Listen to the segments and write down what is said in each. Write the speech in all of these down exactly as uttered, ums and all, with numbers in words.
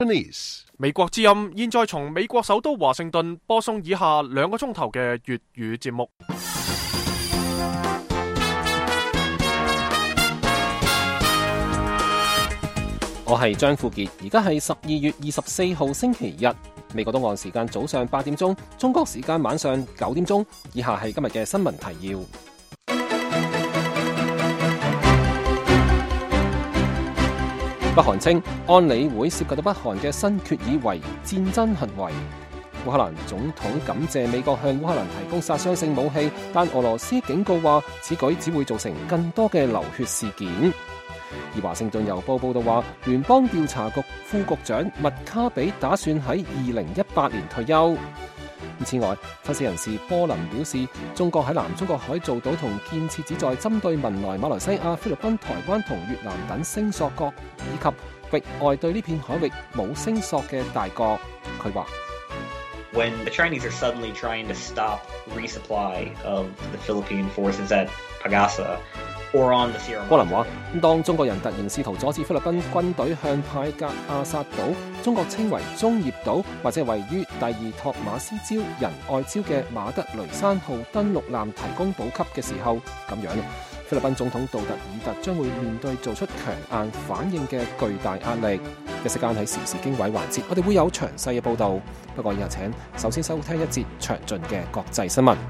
美國之音現在從美國首都華盛頓播送以下兩個鐘頭嘅粵語節目。 我係張富傑，而家係十二月二十四號星期日，美國東岸時間早上八點鐘，中國時間晚上九點鐘。以下係今日嘅新聞提要。北韓稱安理會涉及到北韓嘅新決議為戰爭行為。烏克蘭總統感謝美國向烏克蘭提供殺傷性武器，但俄羅斯警告話此舉只會造成更多嘅流血事件。而華盛頓郵報報道話，聯邦調查局副局長麥卡比打算喺二零一八年退休。此外，分析人士波林表示，中國喺南中國海造島同建設旨在針對文萊、馬來西亞、菲律賓、台灣同越南等聲索國以及域外對呢片海域冇聲索嘅大國。佢話 ：When the Chinese are suddenly trying to stop resupply of the Philippine forces at Pagasa or on the Sierra Madre， 波林話：當中國人突然試圖阻止菲律賓軍隊向派格亞薩島，中國稱為中業島或者位於第二托馬斯礁仁愛礁嘅馬德雷山號登陸艦提供補給嘅時候，咁樣菲律賓總統杜特爾特將會面對做出強硬反應嘅巨大壓力。一時間喺時事經緯環節，我哋會有詳細嘅報導。不過以下請首先收聽一節詳盡嘅國際新聞。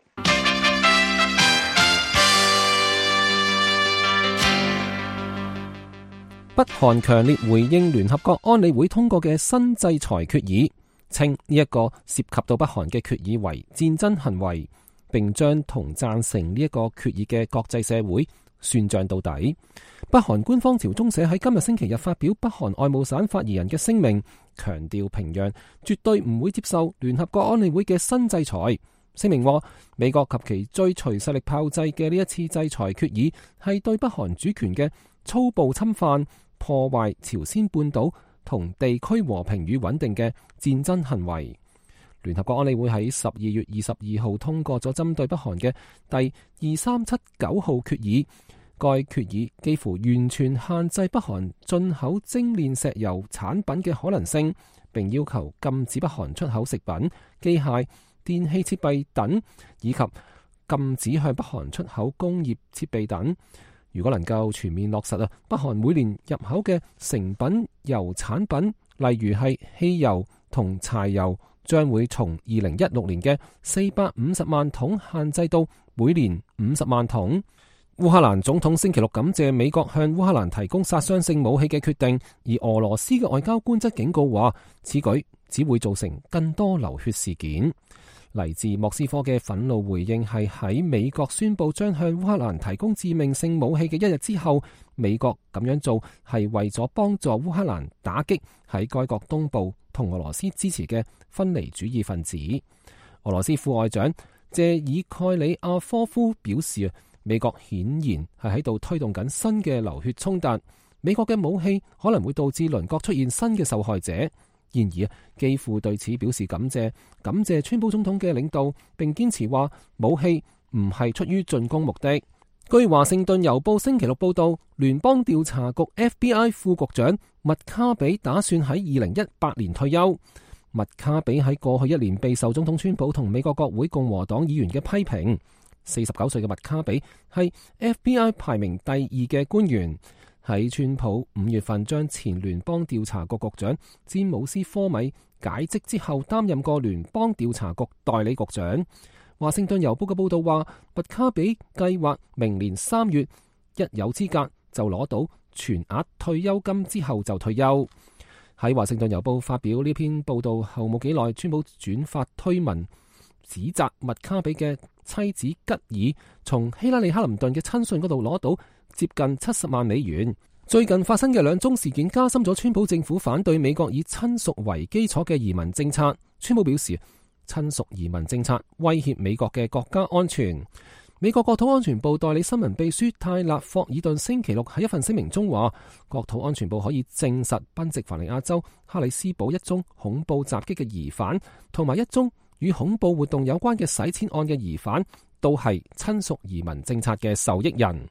北韓強烈回應聯合國安理會通過嘅新制裁決議，稱呢一個涉及到北韓嘅決議為戰爭行為，並將同贊成呢一個決議嘅國際社會算賬到底。北韓官方朝中社喺今日星期日發表北韓外務省發言人嘅聲明，強調平壤絕對唔會接受聯合國安理會嘅新制裁。聲明話，美國及其追隨勢力炮製嘅呢一次制裁決議係對北韓主權嘅粗暴侵犯，破壞朝鮮半島同地區和平與穩定嘅戰爭行為。聯合國安理會喺十二月二十二號通過咗針對北韓嘅第二三七九號決議，該決議幾乎完全限制北韓進口精煉石油產品嘅可能性，並要求禁止北韓出口食品、機械、電器設備等，以及禁止向北韓出口工業設備等。如果能夠全面落實啊，北韓每年入口嘅成品油產品，例如係汽油同柴油，將會從二零一六年嘅四百五十萬桶限制到每年五十萬桶。烏克蘭總統星期六感謝美國向烏克蘭提供殺傷性武器嘅決定，而俄羅斯嘅外交官則警告話，此舉只會造成更多流血事件。嚟自莫斯科嘅憤怒回應係喺美國宣布將向烏克蘭提供致命性武器嘅一日之後，美國咁樣做係為咗幫助烏克蘭打擊喺該國東部同俄羅斯支持嘅分離主義分子。俄羅斯副外長謝爾蓋里亞科夫表示，美國顯然係喺度推動緊新嘅流血衝突，美國嘅武器可能會導致鄰國出現新嘅受害者。然而，基輔對此表示感謝，感謝川普總統嘅領導，並堅持話武器唔係出於進攻目的。據華盛頓郵報星期六報道，聯邦調查局 F B I 副局長麥卡比打算喺二零一八年退休。麥卡比喺過去一年備受總統川普同美國國會共和黨議員嘅批評。四十九歲嘅麥卡比係 F B I 排名第二嘅官員。喺川普五月份將前聯邦調查局局長詹姆斯科米解職之後，擔任過聯邦調查局代理局長。華盛頓郵報嘅報道話，麥卡比計劃明年三月一有資格就攞到全額退休金之後就退休。喺華盛頓郵報發表呢篇報道後冇幾耐，川普轉發推文指責麥卡比嘅妻子吉爾從希拉里克林頓嘅親信嗰度攞到接近七十萬美元。最近發生嘅兩宗事件加深咗川普政府反對美國以親屬為基礎嘅移民政策。川普表示，親屬移民政策威脅美國嘅國家安全。美國國土安全部代理新聞秘書泰勒霍爾頓星期六喺一份聲明中話，國土安全部可以證實賓夕凡尼亞州哈里斯堡一宗恐怖襲擊嘅疑犯同埋一宗與恐怖活動有關嘅洗錢案嘅疑犯都係親屬移民政策嘅受益人。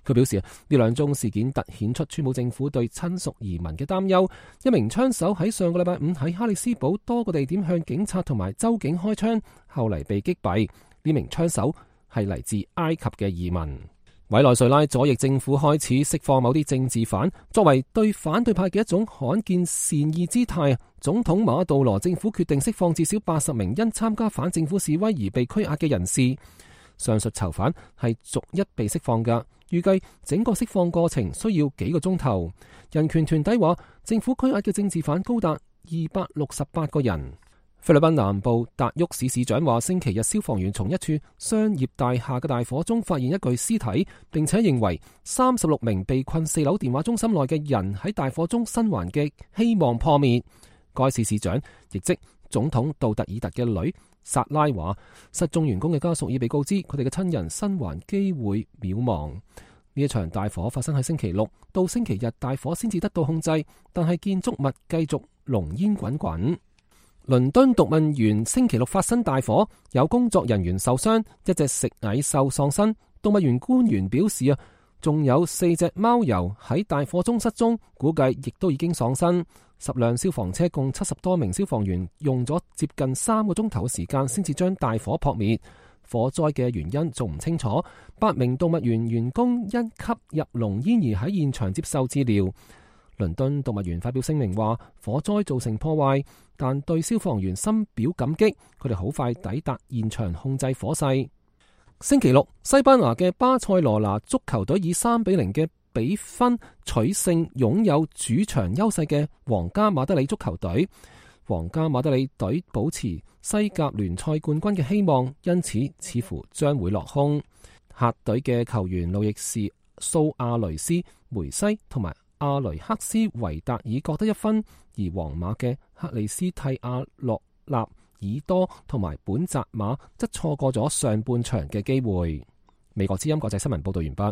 佢表示呢兩宗事件突顯出川普政府對親屬移民嘅擔憂。一名槍手喺上個禮拜五喺哈里斯堡多個地點向警察同埋州警開槍，後嚟被擊斃。呢名槍手係嚟自埃及嘅移民。委內瑞拉左翼政府開始釋放某啲政治犯，作為對反對派嘅一種罕見善意姿態。總統馬杜羅政府決定釋放至少八十名因參加反政府示威而被拘押嘅人士。上述囚犯係逐一被釋放㗎，預計整個釋放過程需要幾個鐘頭。人權團體話，政府拘押嘅政治犯高達二百六十八個人。菲律賓南部達沃市市長話，星期日消防員從一處商業大廈嘅大火中發現一具屍體，並且認為三十六名被困四樓電話中心內嘅人喺大火中生還嘅希望破滅。該市市長亦即總統杜特爾特嘅女薩拉話，失蹤員工嘅家屬已被告知佢哋嘅親人生還機會渺茫。呢一場大火發生喺星期六，到星期日大火先至得到控制，但係建築物繼續濃煙滾滾。倫敦動物園星期六發生大火，有工作人員受傷，一隻食蟻獸喪生。動物園官員表示啊，仲有四隻貓鼬喺大火中失蹤，估計亦都已經喪生。十輛消防車共七十多名消防員用咗接近三個鐘頭嘅時間，先至將大火撲滅。火災嘅原因仲唔清楚。八名動物園員工因吸入濃煙而喺現場接受治療。倫敦動物園發表聲明話，火災造成破壞，但對消防員深表感激，佢哋好快抵達現場控制火勢。星期六，西班牙嘅巴塞羅那足球隊以三比零嘅比分取勝擁有主場優勢嘅皇家馬德里足球隊。皇家馬德里隊保持西甲聯賽冠軍嘅希望，因此似乎將會落空。客隊嘅球員路易士、蘇亞雷斯、梅西同埋阿雷克斯維達爾各得一分，而皇馬嘅克里斯蒂亞洛納爾多同埋本澤馬則錯過咗上半場嘅機會。美國之音國際新聞報道完畢。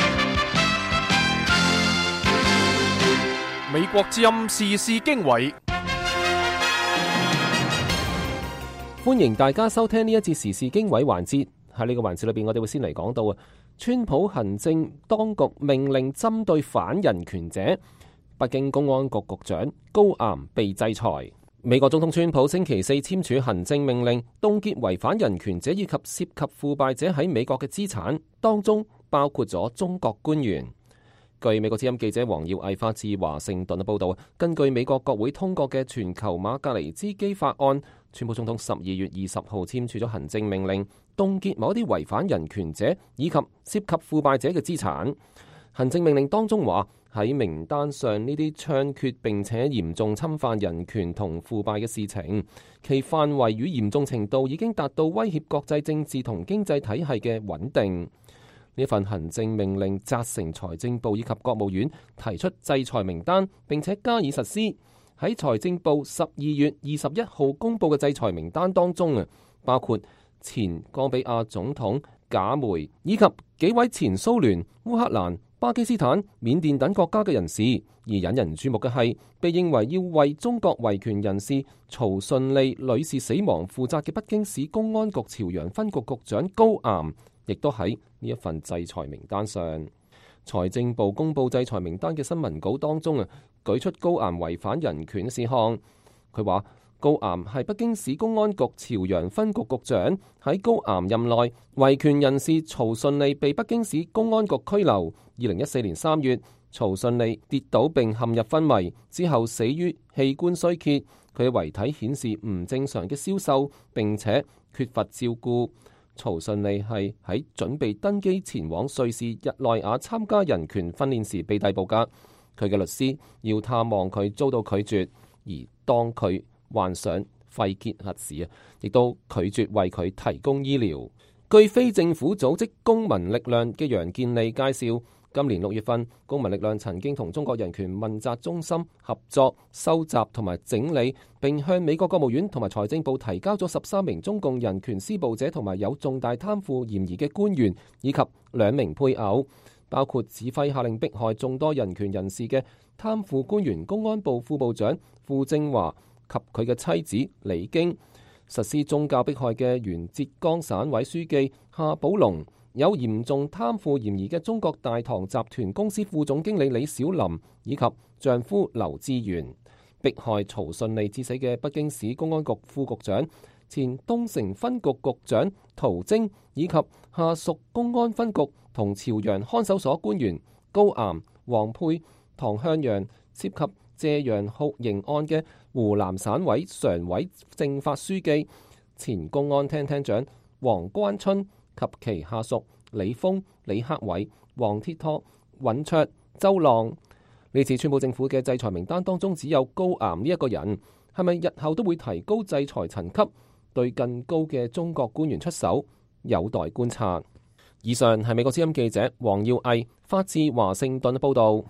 美國之音時事經緯， 歡迎大家收聽呢一節時事經緯環節。喺呢個環節裏邊，我哋會先嚟講到啊，川普行政當局命令針對反人權者，北京公安局局長高岩被制裁。美國總統川普星期四簽署行政命令，凍結違反人權者以及涉及腐敗者喺美國嘅資產，當中包括咗中國官員。據美國之音記者黃耀毅發自華盛頓嘅報道，根據美國國會通過嘅全球馬格尼茲基法案，川普總統十二月二十號簽署咗行政命令，凍結某啲違反人權者以及涉及腐敗者嘅資產。行政命令當中話，喺名單上呢啲猖獗並且嚴重侵犯人權同腐敗嘅事情，其範圍與嚴重程度已經達到威脅國際政治同經濟體系嘅穩定。呢份行政命令責成財政部以及國務院提出制裁名單，並且加以實施。喺財政部十二月二十一號公布嘅制裁名單當中啊，包括前岡比亞總統賈梅以及幾位前蘇聯、烏克蘭、巴基斯坦、緬甸等國家嘅人士。而引人注目嘅係，被認為要為中國維權人士曹順利女士死亡負責嘅北京市公安局朝陽分局局長高岩，亦都喺呢一份制裁名單上。財政部公布制裁名單嘅新聞稿當中啊，舉出高岩違反人權事項。佢話高岩係北京市公安局朝陽分局局長，喺高岩任內，維權人士曹順利被北京市公安局拘留。二零一四年三月，曹順利跌倒並陷入昏迷，之後死於器官衰竭。佢嘅遺體顯示唔正常嘅消瘦，並且缺乏照顧。曹順利係喺準備登機前往瑞士日內瓦參加人權訓練時被逮捕噶。佢嘅律師要探望佢遭到拒絕，而當佢患上肺結核時啊，亦都拒絕為佢提供醫療。據非政府組織公民力量嘅楊建利介紹，今年六月份，公民力量曾經同中國人權問責中心合作收集同埋整理，並向美國國務院同埋財政部提交咗十三名中共人權施暴者同埋有重大貪腐嫌疑嘅官員以及兩名配偶，包括指揮下令迫害眾多人權人士嘅貪腐官員公安部副部長傅政華及佢嘅妻子李京，實施宗教迫害嘅原浙江省委書記夏寶龍， 有嚴重貪腐嫌疑嘅中國大唐集團公司副總經理李小琳以及丈夫劉志元，迫害曹順利致死嘅北京市公安局副局長、前東城分局局長陶晶以及下屬公安分局同朝陽看守所官員高岩、黃佩、唐向陽，涉及謝陽酷刑案嘅湖南省委常委政法書記、前公安廳廳長黃關春及其下屬李峰、李克偉、黃鐵托、尹卓、周浪。呢次川普政府嘅制裁名單當中只有高岩呢一個人，係咪日後都會提高制裁層級，對更高嘅中國官員出手，有待觀察。以上係美國之音記者黃耀毅發自華盛頓報道。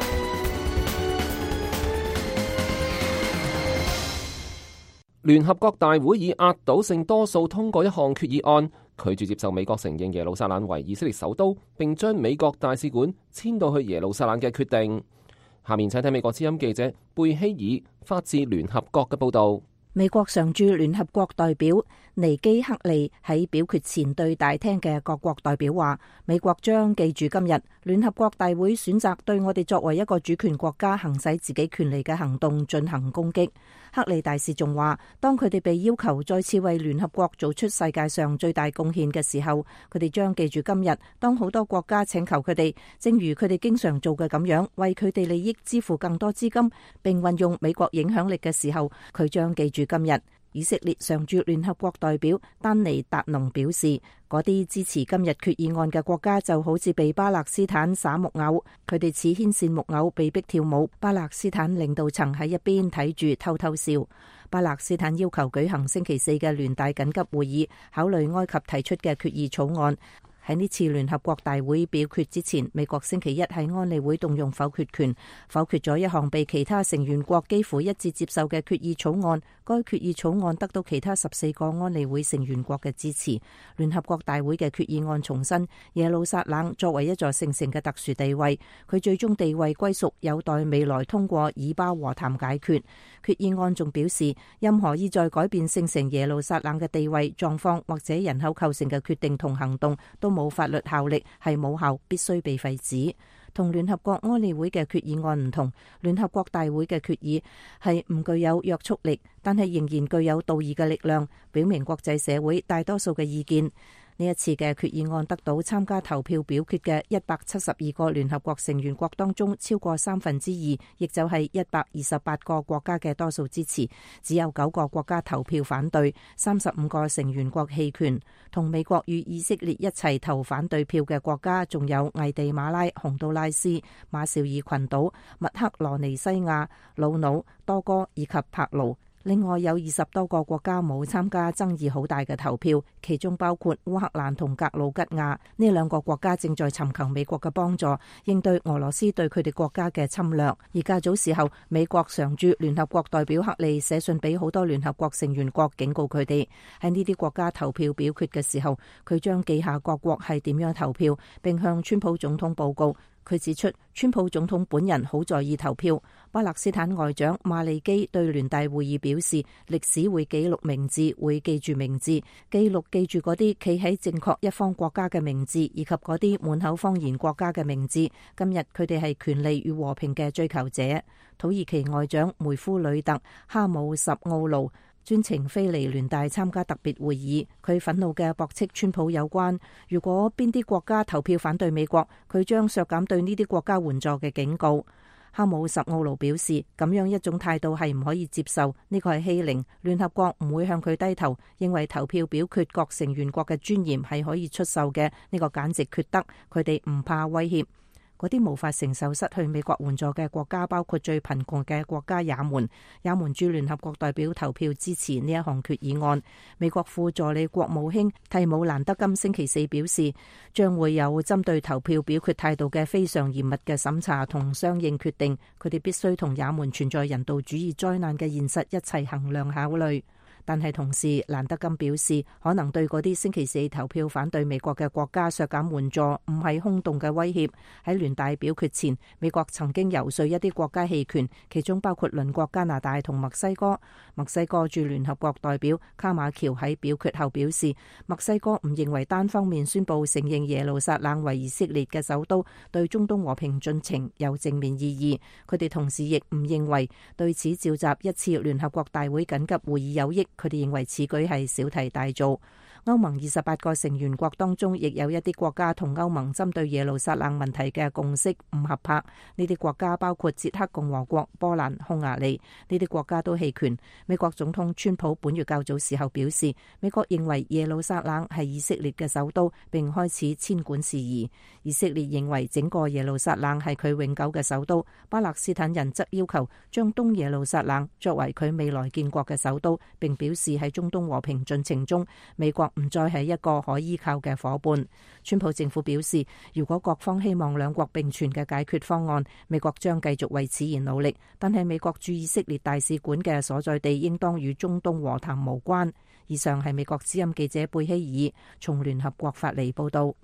聯合國大會以壓倒性多數通過一項決議案，拒絕接受美國承認耶路撒冷為以色列首都，並將美國大使館遷到去耶路撒冷嘅決定。下面請睇美國之音記者貝希爾發自聯合國嘅報道。 美國常駐聯合國代表尼基克利喺表決前對大廳嘅各國代表話，美國將記住今日聯合國大會選擇對我哋作為一個主權國家行使自己權利嘅行動進行攻擊。克利大使仲話，當佢哋被要求再次為聯合國做出世界上最大貢獻嘅時候，佢哋將記住今日當好多國家請求佢哋，正如佢哋經常做嘅咁樣，為佢哋利益支付更多資金，並運用美國影響力嘅時候，佢將記住今日。以色列常駐聯合國代表丹尼達農表示，嗰啲支持今日決議案嘅國家就好似被巴勒斯坦耍木偶，佢哋似牽線木偶被逼跳舞，巴勒斯坦領導層喺一邊睇住偷偷笑。巴勒斯坦要求舉行星期四嘅聯大緊急會議，考慮埃及提出嘅決議草案。喺呢次聯合國大會表決之前，美國星期一喺安理會動用否決權，否決咗一項被其他成員國幾乎一致接受嘅決議草案。該決議草案得到其他十四個安理會成員國嘅支持。聯合國大會嘅決議案重申耶路撒冷作為一座聖城嘅特殊地位，佢最終地位歸屬有待未來通過以巴和談解決。決議案仲表示，任何意在改變聖城耶路撒冷嘅地位、狀況或者人口構成嘅決定同行動都冇法律效力，係冇效，必須被廢止。同聯合國安理會嘅決議案唔同，聯合國大會嘅決議係唔具有約束力，但係仍然具有道義嘅力量，表明國際社會大多數嘅意見。呢一次嘅決議案得到參加投票表決嘅一百七十二個聯合國成員國當中超過三分之二，亦就係一百二十八個國家嘅多數支持，只有九個國家投票反對，三十五個成員國棄權。同美國與以色列一齊投反對票嘅國家仲有危地馬拉、洪都拉斯、馬紹爾群島、密克羅尼西亞、魯魯、多哥以及帕勞。另外有二十多個國家冇參加爭議好大嘅投票，其中包括烏克蘭同格魯吉亞。呢兩個國家正在尋求美國嘅幫助，應對俄羅斯對佢哋國家嘅侵略。而較早時候，美國常駐聯合國代表克利寫信俾好多聯合國成員國，警告佢哋喺呢啲國家投票表決嘅時候，佢將記下各國係點樣投票，並向川普總統報告。佢指出，川普總統本人好在意投票。巴勒斯坦外長馬利基對聯大會議表示，歷史會記錄名字，會記住名字，記錄記住嗰啲企喺正確一方國家嘅名字，以及嗰啲滿口謊言國家嘅名字。今日佢哋係權利與和平嘅追求者。土耳其外長梅夫呂特哈姆什奧盧專程飛嚟聯大參加特別會議，佢憤怒嘅駁斥川普有關，如果邊啲國家投票反對美國，佢將削減對呢啲國家援助嘅警告。哈姆什奧盧表示，咁樣一種態度係唔可以接受，呢個係欺凌，聯合國唔會向佢低頭，認為投票表決各成員國嘅尊嚴係可以出售嘅，呢個簡直缺德，佢哋唔怕威脅。嗰啲無法承受失去美國援助嘅國家，包括最貧窮嘅國家也門。也門駐聯合國代表投票支持呢一項決議案。美國副助理國務卿蒂姆蘭德今星期四表示，將會有針對投票表決態度嘅非常嚴密嘅審查同相應決定。佢哋必須同也門存在人道主義災難嘅現實一齊衡量考慮。 但係同時蘭德金表示，可能對嗰啲星期四投票反對美國嘅國家削減援助唔係空洞嘅威脅。喺聯大表決前，美國曾經游說一啲國家棄權，其中包括鄰國加拿大同墨西哥。墨西哥駐聯合國代表卡馬喬喺表決後表示，墨西哥唔認為單方面宣布承認耶路撒冷為以色列嘅首都對中東和平進程有正面意義。佢哋同時亦唔認為對此召集一次聯合國大會緊急會議有益。佢哋認為此舉係小題大做。歐盟二十八個成員國當中，亦有一啲國家同歐盟針對耶路撒冷問題嘅共識唔合拍。呢啲國家包括捷克共和國、波蘭、匈牙利，呢啲國家都棄權。美國總統川普本月較早時候表示，美國認為耶路撒冷係以色列嘅首都，並開始遷管事宜。以色列認為整個耶路撒冷係佢永久嘅首都。巴勒斯坦人則要求將東耶路撒冷作為佢未來建國嘅首都，並表示喺中東和平進程中，美國唔再係一個可依靠嘅夥伴。川普政府表示，如果各方希望兩國並存嘅解決方案，美國將繼續為此而努力。但係美國駐以色列大使館嘅所在地應當與中東和談無關。以上係美國之音記者貝希爾從聯合國發嚟報道。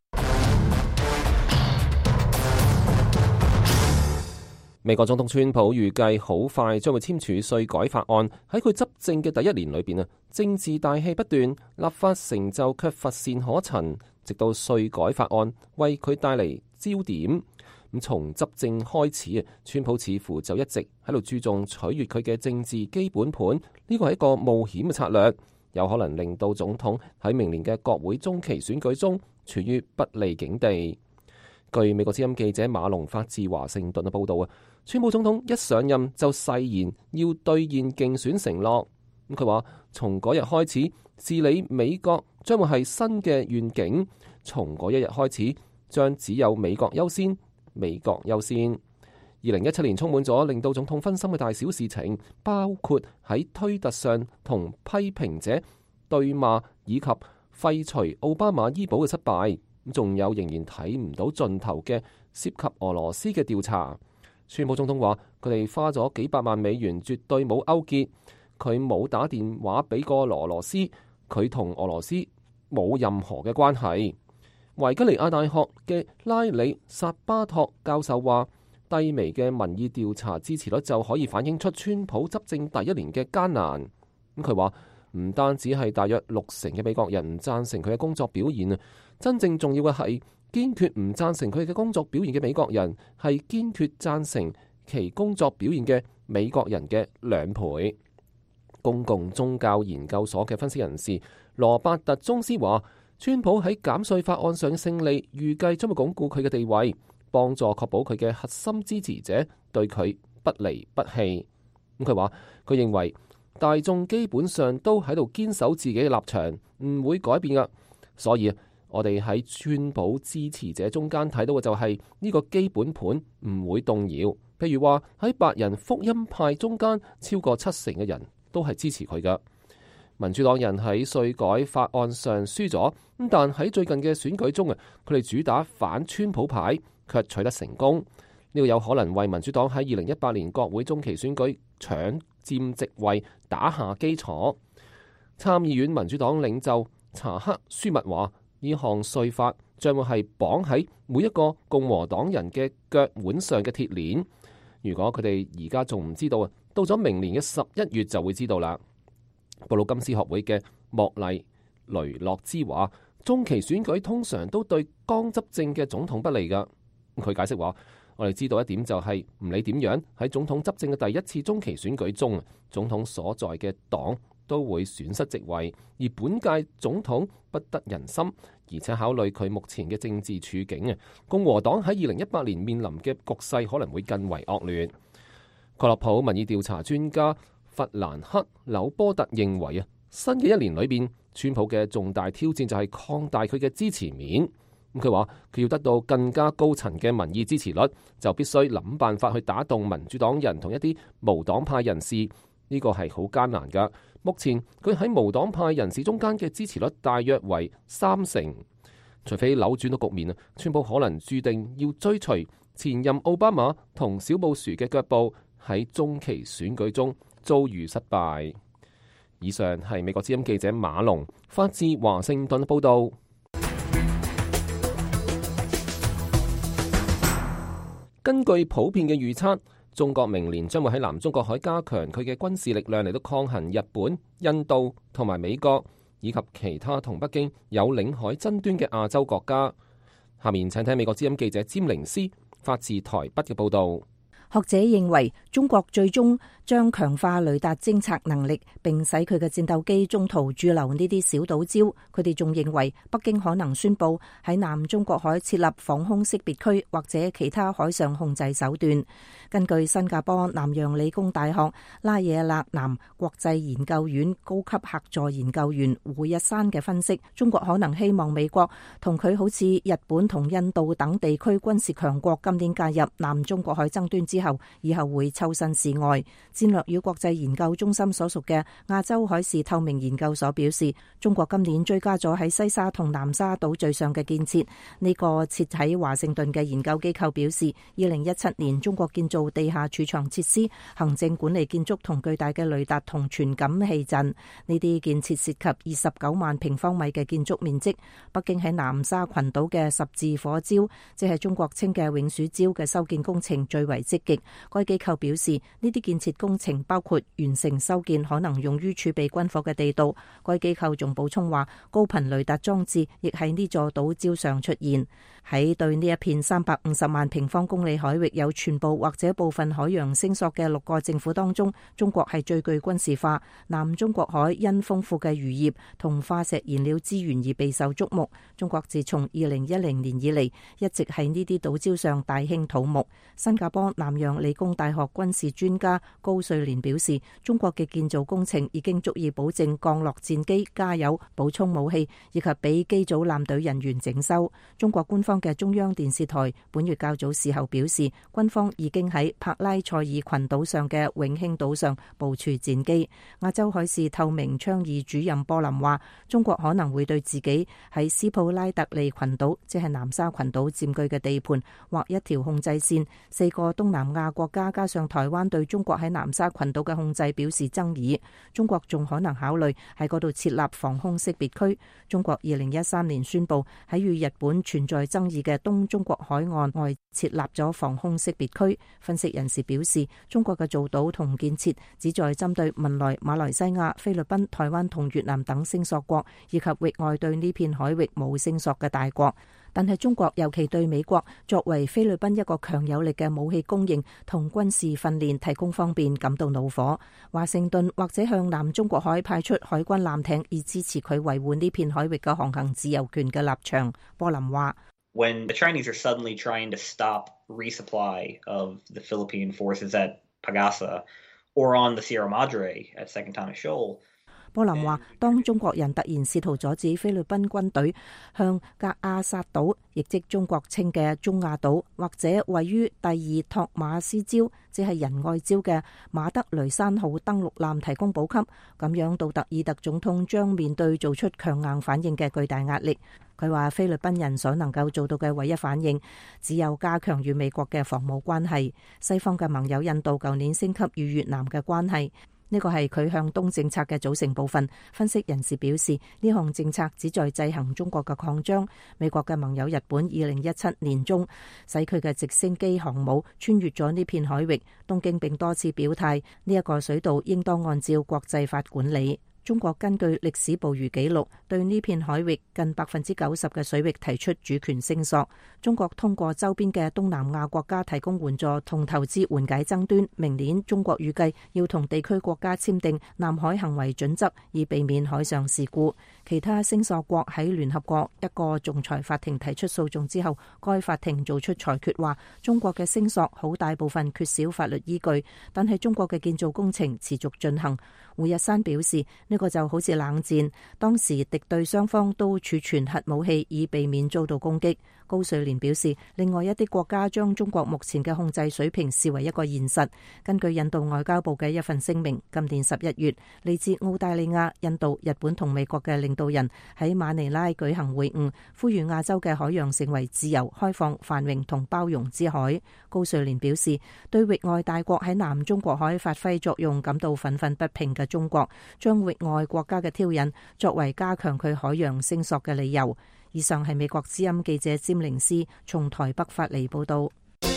美國總統川普預計好快將會簽署稅改法案。喺佢執政嘅第一年裏邊啊，政治大戲不斷，立法成就卻乏善可陳，直到稅改法案為佢帶嚟焦點。咁從執政開始啊，川普似乎就一直喺度注重取悅佢嘅政治基本盤，呢個係一個冒險嘅策略，有可能令到總統喺明年嘅國會中期選舉中處於不利境地。據美國之音記者馬龍發自華盛頓嘅報道啊，川普總統一上任就誓言要兌現競選承諾。咁佢話從嗰日開始，治理美國將會係新嘅願景。從嗰一日開始，將只有美國優先，美國優先。二零一七年充滿咗令到總統分心嘅大小事情，包括喺推特上同批評者對罵，以及廢除奧巴馬醫保嘅失敗。仲有仍然睇唔到盡頭嘅涉及俄羅斯嘅調查。川普總統話佢哋花咗幾百萬美元，絕對冇勾結，佢冇打電話俾過俄羅斯，佢同俄羅斯冇任何嘅關係。維吉尼亞大學嘅拉里薩巴托教授話，低微嘅民意調查支持率就可以反映出川普執政第一年嘅艱難。咁佢話唔單止係大約六成嘅美國人唔贊成佢嘅工作表現啊，真正重要嘅係堅決唔贊成佢嘅工作表現嘅美國人係堅決贊成其工作表現嘅美國人嘅兩倍。公共宗教研究所嘅分析人士羅伯特宗斯話，川普喺減稅法案上嘅勝利預計將會鞏固佢嘅地位，幫助確保佢嘅核心支持者對佢不離不棄。咁佢話佢認為大眾基本上都喺度堅守自己嘅立場，唔會改變噶。所以我哋喺川普支持者中間睇到嘅就係呢個基本盤唔會動搖。譬如話喺白人福音派中間，超過七成嘅人都係支持佢噶。民主黨人喺稅改法案上輸咗，咁但喺最近嘅選舉中啊，佢哋主打反川普牌，卻取得成功。呢個有可能為民主黨喺二零一八年國會中期選舉搶佔席位打下基礎。參議院民主黨領袖查克舒密話，呢項稅法將會係綁喺每一個共和黨人嘅腳腕上嘅鐵鏈。如果佢哋而家仲唔知道啊，到咗明年嘅十一月就會知道啦。布魯金斯學會嘅莫麗雷諾茲話，中期選舉通常都對剛執政嘅總統不利噶。佢解釋話，我哋知道一點就係唔理點樣喺總統執政嘅第一次中期選舉中，總統所在嘅黨都會損失席位，而本屆總統不得人心，而且考慮佢目前嘅政治處境啊，共和黨喺二零一八年面臨嘅局勢可能會更為惡劣。蓋洛普民意調查專家弗蘭克紐波特認為啊，新嘅一年裏邊，川普嘅重大挑戰就係擴大佢嘅支持面。咁佢話佢要得到更加高層嘅民意支持率，就必須諗辦法去打動民主黨人同一啲無黨派人士。呢個係好艱難噶。目前佢喺無黨派人士中間嘅支持率大約為三成。除非扭轉到局面啊，川普可能注定要追隨前任奧巴馬同小布殊嘅腳步，喺中期選舉中遭遇失敗。 以上係美國之音記者馬龍發自華盛頓報道。根據普遍嘅預測，中國明年將會喺南中國海加強佢嘅軍事力量嚟到抗衡日本、印度同埋美國以及其他同北京有領海爭端嘅亞洲國家。下面請聽美國之音記者詹寧斯發自台北嘅報道。 學者認為，中國最終將強化雷達偵察能力，並使佢嘅戰鬥機中途駐留呢啲小島礁。佢哋仲認為，北京可能宣布喺南中國海設立防空識別區或者其他海上控制手段。根據新加坡南洋理工大學拉惹勒南國際研究院高級客座研究員胡日山嘅分析，中國可能希望美國同佢好似日本同印度等地區軍事強國今年介入南中國海爭端之後，以後會抽身事外。戰略與國際研究中心所屬嘅亞洲海事透明研究所表示，中國今年追加咗喺西沙同南沙島嶼上嘅建設。呢、這個設喺華盛頓嘅研究機構表示，二零一七年中國建造地下儲藏設施、行政管理建築同巨大嘅雷達同傳感器陣。呢啲建設涉及二十九萬平方米嘅建築面積。北京喺南沙群島嘅十字火礁，即係中國稱嘅永暑礁嘅修建工程最為積極。該機構表示，呢啲建設工程包括完成修建可能用於儲備軍火嘅地道。該機構仲補充話，高頻雷達裝置亦喺呢座島礁上出現。喺對呢一片三百五十萬平方公里海域有全部或者部分海洋聲索嘅六個政府當中，中國係最具軍事化。南中國海因豐富嘅漁業同化石燃料資源而備受矚目。中國自從二零一零年以嚟，一直喺呢啲島礁上大興土木。新加坡南洋理工大學軍事專家高瑞蓮表示，中國嘅建造工程已經足以保證降落戰機、加油、補充武器以及俾機組艦隊人員整修。中國官方嘅中央電視台本月較早時候表示，軍方已經喺帕拉塞爾群島上嘅永興島上部署戰機。亞洲海事透明倡議主任波林話，中國可能會對自己喺斯普拉特利群島，即係南沙群島佔據嘅地盤劃一條控制線。四個東南亞國家加上台灣對中國喺南沙群島嘅控制表示爭議。中國仲可能考慮喺嗰度設立防空識別區。中國二零一三年宣布喺與日本存在爭議嘅東中國海岸外設立咗防空識別區。分析人士表示，中國嘅造島同建設旨在針對文萊、馬來西亞、菲律賓、台灣同越南等聲索國，以及域外對呢片海域冇聲索嘅大國。但係中國尤其對美國作為菲律賓一個強有力嘅武器供應同軍事訓練提供方便感到惱火。華盛頓或者向南中國海派出海軍艦艇，以支持佢維護呢片海域嘅航行自由權嘅立場。波林話 ：When the Chinese are suddenly trying to stop resupply of the Philippine forces at Pagasa or on the Sierra Madre at Second Thomas Shoal。 波林話，當中國人突然試圖阻止菲律賓軍隊向格亞薩島，亦即中國稱嘅中亞島，或者位於第二托馬斯礁，即係仁愛礁嘅馬德雷山號登陸艦提供補給，咁樣杜特爾特總統將面對做出強硬反應嘅巨大壓力。佢話菲律賓人所能夠做到嘅唯一反應，只有加強與美國嘅防務關係。西方嘅盟友印度舊年升級與越南嘅關係。呢個係佢向東政策嘅組成部分。分析人士表示，呢項政策旨在制衡中國嘅擴張。美國嘅盟友日本二零一七年中使佢嘅直升機航母穿越咗呢片海域。東京並多次表態，呢一個水道應當按照國際法管理。中國根據歷史捕魚記錄，對呢片海域近百分之九十嘅水域提出主權聲索。中國通過周邊嘅東南亞國家提供援助同投資緩解爭端。明年中國預計要同地區國家簽訂南海行為準則，以避免海上事故。其他聲索國喺聯合國一個仲裁法庭提出訴訟之後，該法庭做出裁決話，中國嘅聲索好大部分缺少法律依據，但係中國嘅建造工程持續進行。胡日山表示，呢個就好似冷戰，當時敵對雙方都儲存核武器以避免遭到攻擊。 高瑞連表示，另外一啲國家將中國目前嘅控制水平視為一個現實。根據印度外交部嘅一份聲明，今年十一月，嚟自澳大利亞、印度、日本同美國嘅領導人喺馬尼拉舉行會晤，呼籲亞洲嘅海洋成為自由、開放、繁榮同包容之海。高瑞連表示，對域外大國喺南中國海發揮作用感到憤憤不平嘅中國，將域外國家嘅挑釁作為加強佢海洋聲索嘅理由。以上係美國之音記者詹寧斯從台北發嚟報道。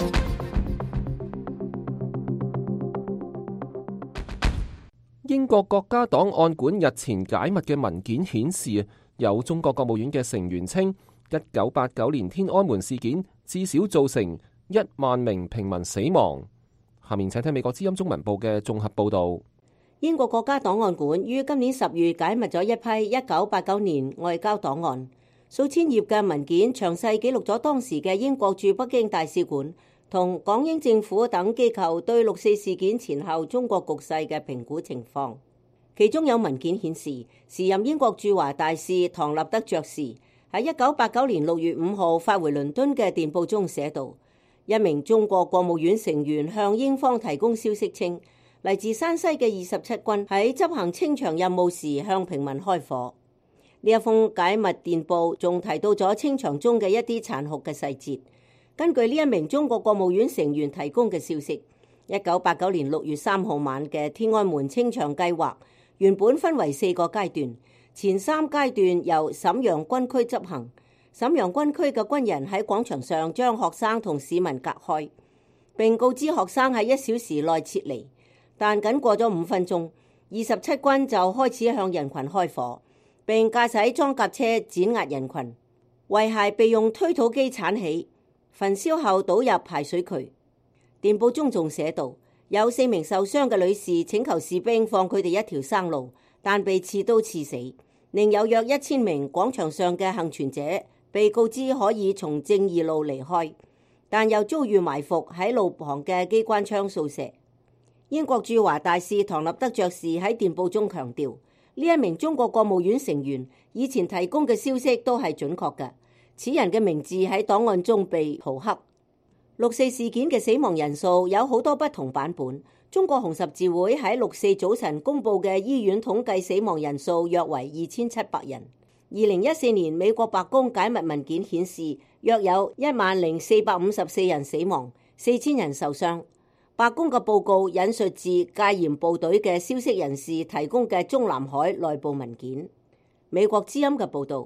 英國國家檔案館日前解密嘅文件顯示，有中國國務院嘅成員稱，一九八九年天安門事件至少造成一萬名平民死亡。下面請聽美國之音中文部嘅綜合報道。 英國國家檔案館於今年十月解密咗一批一九八九年外交檔案，數千頁嘅文件詳細記錄咗當時嘅英國駐北京大使館同港英政府等機構對六四事件前後中國局勢嘅評估情況。其中有文件顯示，時任英國駐華大使唐納德爵士喺一九八九年六月五號發回倫敦嘅電報中寫道，一名中國國務院成員向英方提供消息稱，嚟自山西嘅二十七軍喺執行清場任務時向平民開火。呢一封解密電報仲提到咗清場中嘅一啲殘酷嘅細節。根據呢一名中國國務院成員提供嘅消息，一九八九年六月三號晚嘅天安門清場計劃原本分為四個階段，前三階段由瀋陽軍區執行。瀋陽軍區嘅軍人喺廣場上將學生同市民隔開，並告知學生喺一小時內撤離。但僅過咗五分鐘，二十七軍就開始向人群開火，並駕駛裝甲車碾壓人群，遺骸被用推土機鏟起，焚燒後倒入排水渠。電報中仲寫道，有四名受傷嘅女士請求士兵放佢哋一條生路，但被刺刀刺死。另有約一千名廣場上嘅幸存者被告知可以從正義路離開，但又遭遇埋伏喺路旁嘅機關槍掃射。英國駐華大使唐納德爵士喺電報中強調，呢一名中國國務院成員以前提供嘅消息都係準確嘅，此人嘅名字喺檔案中被塗黑。六四事件嘅死亡人數有好多不同版本，中國紅十字會喺六四早晨公布嘅醫院統計死亡人數約為二千七百人。二零一四年美國白宮解密文件顯示，約有一萬零四百五十四人死亡，四千人受傷。白宮嘅報告引述自戒嚴部隊嘅消息人士提供嘅中南海內部文件。美國之音嘅報導。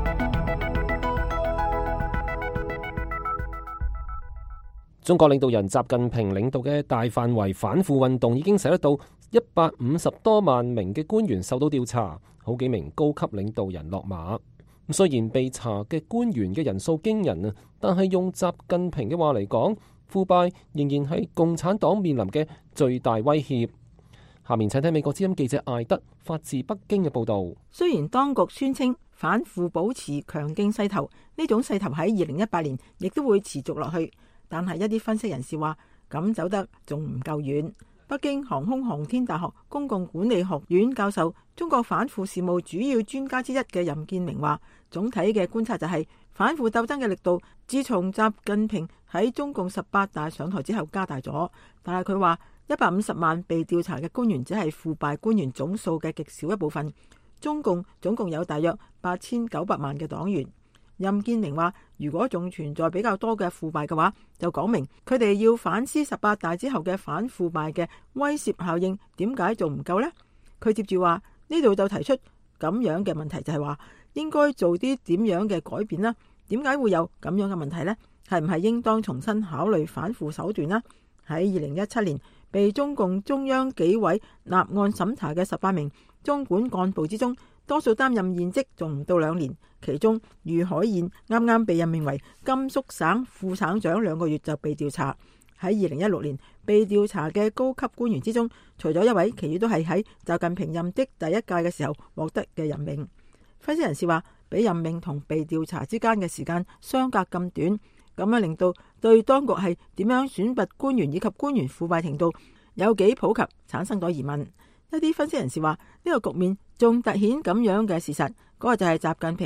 中國領導人習近平領導嘅大範圍反腐運動已經使得到一百五十多萬名嘅官員受到調查，好幾名高級領導人落馬。雖然被查嘅官員嘅人數驚人啊，但係用習近平嘅話嚟講，腐敗仍然係共產黨面臨嘅最大威脅。下面請睇美國之音記者艾德發自北京嘅報道。 雖然當局宣稱反腐保持強勁勢頭，呢種勢頭喺二零一八年亦都會持續落去，但係一啲分析人士話咁走得仲唔夠遠。北京航空航天大學公共管理學院教授、中國反腐事務主要專家之一嘅任建明話，總體嘅觀察就係、是、反腐鬥爭嘅力度自從習近平喺中共十八大上台之後加大咗，但係佢話一百五十萬被調查嘅官員只係腐敗官員總數嘅極少一部分，中共總共有大約八千九百萬嘅黨員。任建明話，如果仲存在比較多嘅腐敗嘅話，就講明佢哋要反思十八大之後嘅反腐敗嘅威懾效應點解仲唔夠呢？佢接住話，呢度就提出咁樣嘅問題，就係話應該做啲點樣嘅改變啦？點解會有咁樣嘅問題呢？係唔係應當重新考慮反腐手段呢？喺二零一七年被中共中央紀委立案審查嘅十八名中管幹部之中，多數擔任現職仲唔到兩年，其中俞海燕啱啱被任命為甘肅省副省長，兩個月就被調查。喺二零一六年被調查嘅高級官員之中，除咗一位，其餘都係喺習近平任職第一屆嘅時候獲得嘅任命。分析人士話，俾任命同被調查之間嘅時間相隔咁短，咁樣令到對當局係點樣選拔官員以及官員腐敗程度有幾普及產生咗疑問。一啲分析人士話，呢個局面仲凸顯咁樣嘅事實，嗰個就係習近平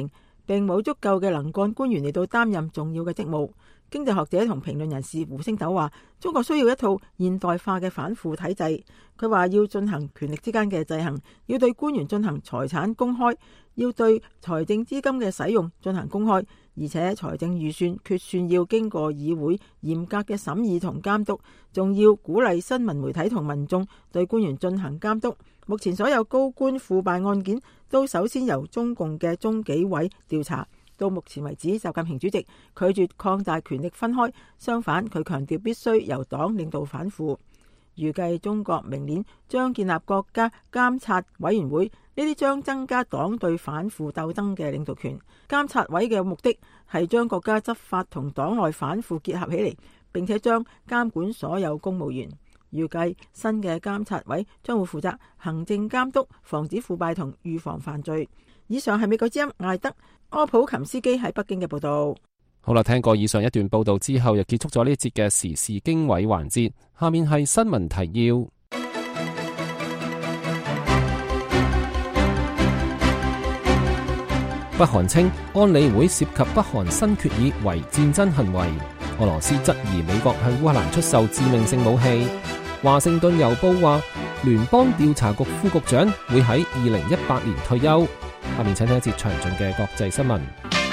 並冇足夠嘅能幹官員嚟到擔任重要嘅職務。經濟學者同評論人士胡星斗話，中國需要一套現代化嘅反腐體制。佢話要進行權力之間嘅制衡，要對官員進行財產公開，要對財政資金嘅使用進行公開，而且財政預算決算要經過議會嚴格嘅審議同監督，仲要鼓勵新聞媒體同民眾對官員進行監督。目前所有高官腐敗案件都首先由中共嘅中紀委調查。到目前為止，習近平主席拒絕擴大權力分開，相反，佢強調必須由黨領導反腐。預計中國明年將建立國家監察委員會，呢啲將增加黨對反腐鬥爭嘅領導權。監察委嘅目的係將國家執法同黨內反腐結合起嚟，並且將監管所有公務員。預計新嘅監察委將會負責行政監督、防止腐敗同預防犯罪。以上係美國之音艾德柯普琴斯基喺北京嘅報道。 好啦，聽過以上一段報道之後，又結束咗呢一節嘅時事經緯環節。下面係新聞提要。北韓稱安理會涉及北韓新決議為戰爭行為。俄羅斯質疑美國向烏克蘭出售致命性武器。華盛頓郵報話，聯邦調查局副局長會喺二零一八年退休。下面請聽一節詳盡嘅國際新聞。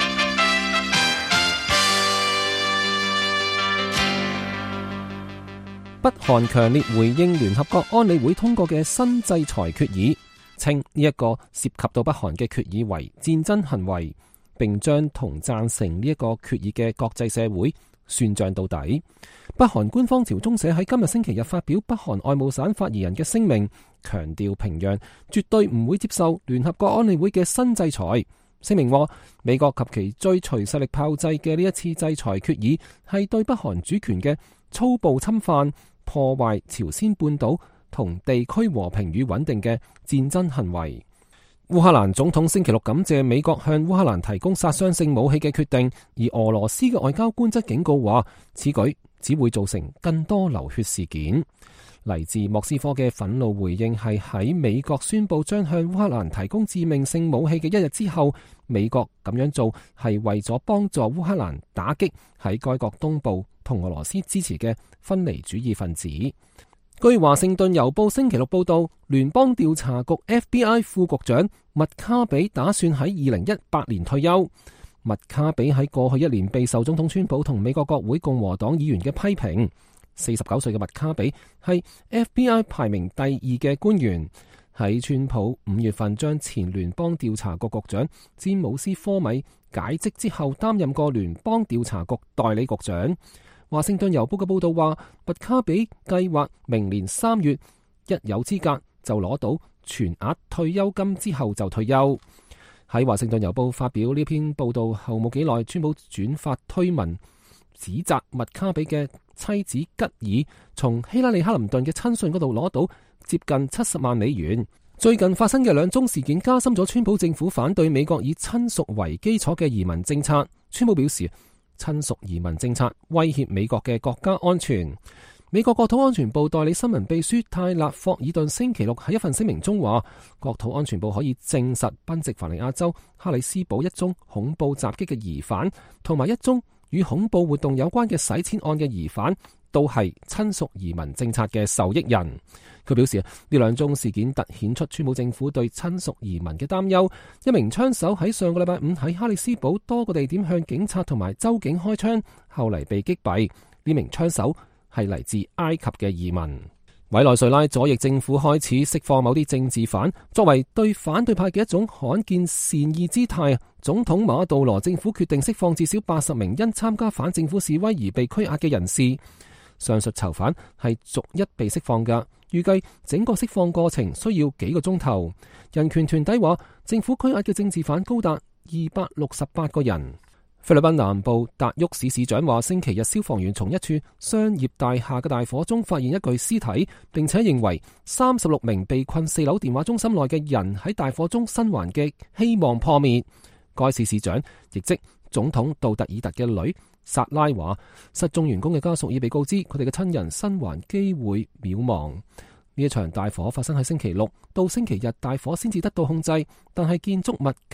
北韓強烈回應聯合國安理會通過嘅新制裁決議，稱呢一個涉及到北韓嘅決議為戰爭行為，並將同贊成呢一個決議嘅國際社會算賬到底。北韓官方朝中社喺今日星期日發表北韓外務省發言人嘅聲明，強調平壤絕對唔會接受聯合國安理會嘅新制裁。聲明話，美國及其追隨實力炮製嘅呢一次制裁決議係對北韓主權嘅粗暴侵犯，破壞朝鮮半島同地區和平與穩定嘅戰爭行為。烏克蘭總統星期六感謝美國向烏克蘭提供殺傷性武器嘅決定，而俄羅斯嘅外交官則警告話，此舉只會造成更多流血事件。嚟自莫斯科嘅憤怒回應係喺美國宣布將向烏克蘭提供致命性武器嘅一日之後，美國咁樣做係為咗幫助烏克蘭打擊喺該國東部同俄羅斯支持嘅分離主義分子。據華盛頓郵報星期六報道，聯邦調查局 F B I 副局長麥卡比打算喺二零一八年退休。麥卡比喺過去一年備受總統川普同美國國會共和黨議員嘅批評。四十九歲嘅麥卡比係 F B I 排名第二嘅官員，喺川普五月份將前聯邦調查局局長詹姆斯科米解職之後，擔任過聯邦調查局代理局長。華盛頓郵報嘅報道話，麥卡比計劃明年三月一有資格就攞到全額退休金之後就退休。喺華盛頓郵報發表呢篇報道後冇幾耐，川普轉發推文指責麥卡比嘅妻子吉爾從希拉里克林頓嘅親信嗰度攞到接近七十萬美元。最近發生嘅兩宗事件加深咗川普政府反對美國以親屬為基礎嘅移民政策。川普表示，親屬移民政策威脅美國嘅國家安全。美國國土安全部代理新聞秘書泰勒霍爾頓星期六喺一份聲明中話，國土安全部可以證實賓夕凡尼亞州哈里斯堡一宗恐怖襲擊嘅疑犯同埋一宗與恐怖活動有關嘅洗錢案嘅疑犯都係親屬移民政策嘅受益人。佢表示，呢兩宗事件突顯出川普政府對親屬移民嘅擔憂。一名槍手喺上個禮拜五喺哈里斯堡多個地點向警察同埋州警開槍，後嚟被擊斃。呢名槍手係嚟自埃及嘅移民。委內瑞拉左翼政府開始釋放某啲政治犯，作為對反對派嘅一種罕見善意姿態。總統馬杜羅政府決定釋放至少八十名因參加反政府示威而被拘押嘅人士。上述囚犯係逐一被釋放㗎，預計整個釋放過程需要幾個鐘頭。人權團體話，政府拘押嘅政治犯高達二百六十八個人。菲律賓南部達沃市市長話，星期日消防員從一處商業大廈嘅大火中發現一具屍體，並且認為三十六名被困四樓電話中心內嘅人喺大火中生還嘅希望破滅。該市市長亦即總統杜特爾特嘅女薩拉話，失蹤員工嘅家屬已被告知佢哋嘅親人生還機會渺茫。呢一場大火發生喺星期六，到星期日大火先至得到控制，但係建築物繼續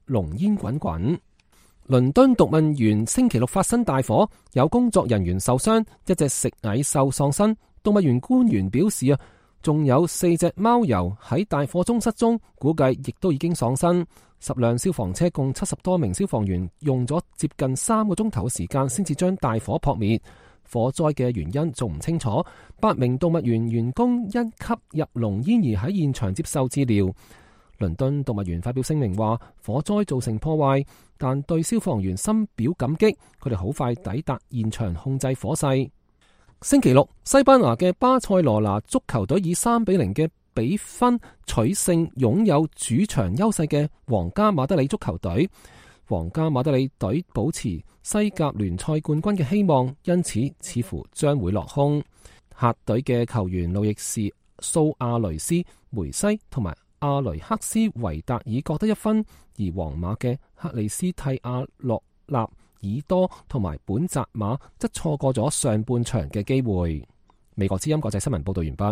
濃煙滾滾。倫敦動物園星期六發生大火，有工作人員受傷，一隻食蟻獸喪生。動物園官員表示啊，仲有四隻貓遊喺大火中失蹤，估計亦都已經喪生。十輛消防車共七十多名消防員用咗接近三個鐘頭嘅時間，先至將大火撲滅。火災嘅原因仲唔清楚。八名動物園員工因吸入濃煙而喺現場接受治療。倫敦動物園發表聲明話，火災造成破壞，但對消防員深表感激，佢哋好快抵達現場控制火勢。星期六，西班牙嘅巴塞羅那足球隊以三比零嘅比分取勝擁有主場優勢嘅皇家馬德里足球隊。皇家馬德里隊保持西甲聯賽冠軍嘅希望，因此似乎將會落空。客隊嘅球員路易士、蘇亞雷斯、梅西同埋阿雷克斯維達爾各得一分，而皇馬嘅克里斯蒂亞洛納爾多同埋本澤馬則錯過咗上半場嘅機會。美國之音國際新聞報道完畢。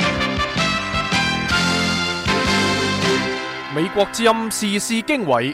美國之音時事經緯，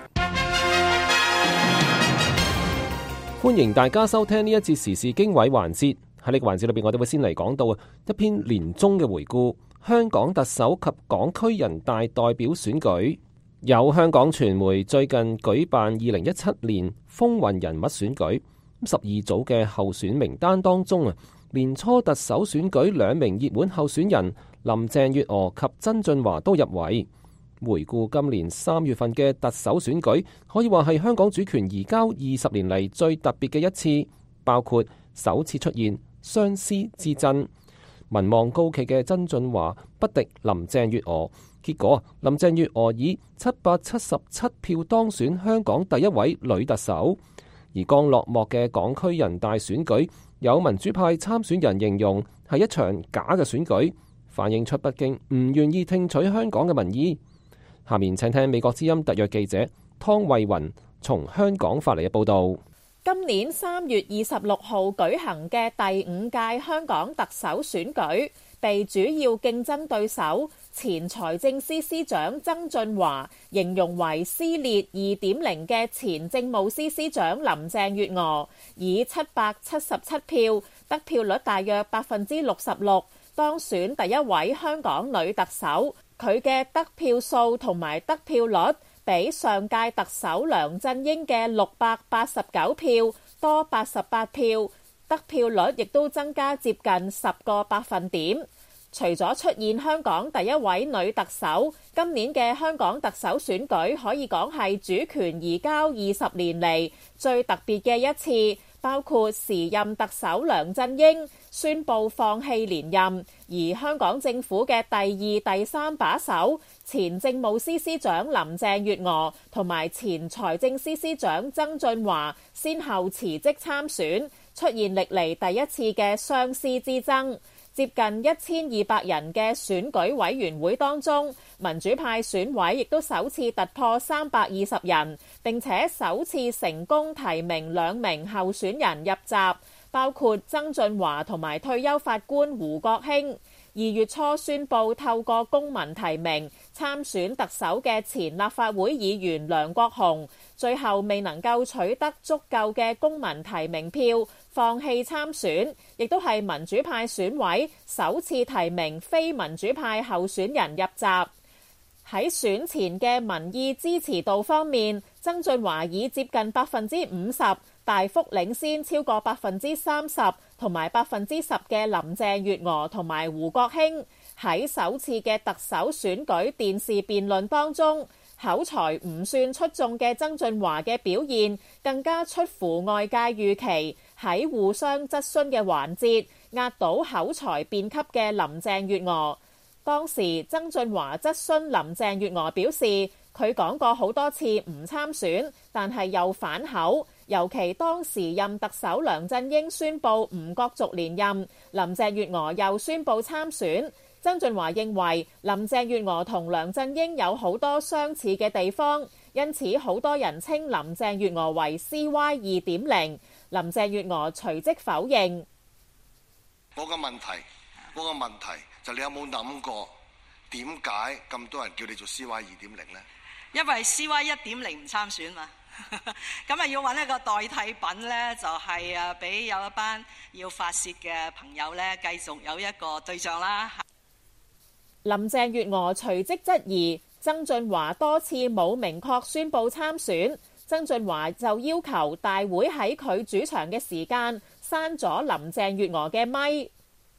歡迎大家收聽呢一節時事經緯環節。喺呢個環節裏邊，我哋會先嚟講到一篇年終嘅回顧。香港特首及港區人大代表選舉，有香港傳媒最近舉辦二零一七年風雲人物選舉，十二組嘅候選名單當中啊，年初特首選舉兩名熱門候選人林鄭月娥及曾俊華都入圍。回顧今年三月份嘅特首選舉，可以話係香港主權移交二十年嚟最特別嘅一次，包括首次出現雙獅之爭。民望高企嘅曾俊華不敵林鄭月娥，結果林鄭月娥以七百七十七票當選香港第一位女特首。而剛落幕嘅港區人大選舉，有民主派參選人形容係一場假嘅選舉，反映出北京唔願意聽取香港嘅民意。下面請聽美國之音特約記者湯慧雲從香港發嚟嘅報道。 今年三月二十六號舉行嘅第五屆香港特首選舉，被主要競爭對手前財政司司長曾俊華形容為撕裂二點零嘅前政務司司長林鄭月娥，以七百七十七票，得票率大約百分之六十六，當選第一位香港女特首。佢嘅得票數同埋得票率比上屆特首梁振英嘅六百八十九票多八十八票，得票率亦都增加接近十個百分點。除咗出現香港第一位女特首，今年嘅香港特首選舉可以講係主權移交二十年嚟最特別嘅一次，包括時任特首梁振英宣布放棄連任，而香港政府嘅第二、第三把手前政務司司長林鄭月娥同埋前財政司司長曾俊華先後辭職參選，出現歷嚟第一次嘅雙獅之爭。接近一千二百人嘅選舉委員會當中，民主派選委亦都首次突破三百二十人，並且首次成功提名兩名候選人入閘，包括曾俊華同埋退休法官胡國興。二月初宣布透過公民提名參選特首嘅前立法會議員梁國雄，最後未能夠取得足夠嘅公民提名票，放棄參選，亦都係民主派選委首次提名非民主派候選人入閘。喺選前嘅民意支持度方面，曾俊華以接近百分之五十大幅領先超過百分之三十同埋百分之十嘅林鄭月娥同埋胡國興。喺首次嘅特首選舉電視辯論當中，口才唔算出眾嘅曾俊華嘅表現更加出乎外界預期，喺互相質詢嘅環節壓倒口才辯級嘅林鄭月娥。當時曾俊華質詢林鄭月娥表示，佢講過好多次唔參選，但係又反口，尤其當時任特首梁振英宣布唔角逐連任，林鄭月娥又宣布參選。曾俊華認為林鄭月娥同梁振英有好多相似嘅地方，因此好多人稱林鄭月娥為 C Y 二點零。林鄭月娥隨即否認。 我個問題，我個問題就你有冇諗過點解咁多人叫你做 C Y 二點零呢？ 因為 C Y 一點零唔參選嘛，咁啊要揾一個代替品呢，就係啊俾有一班要發泄嘅朋友呢，繼續有一個對象啦。 林鄭月娥隨即質疑曾俊華多次冇明確宣佈參選，曾俊華就要求大會喺佢主場嘅時間刪咗林鄭月娥嘅咪。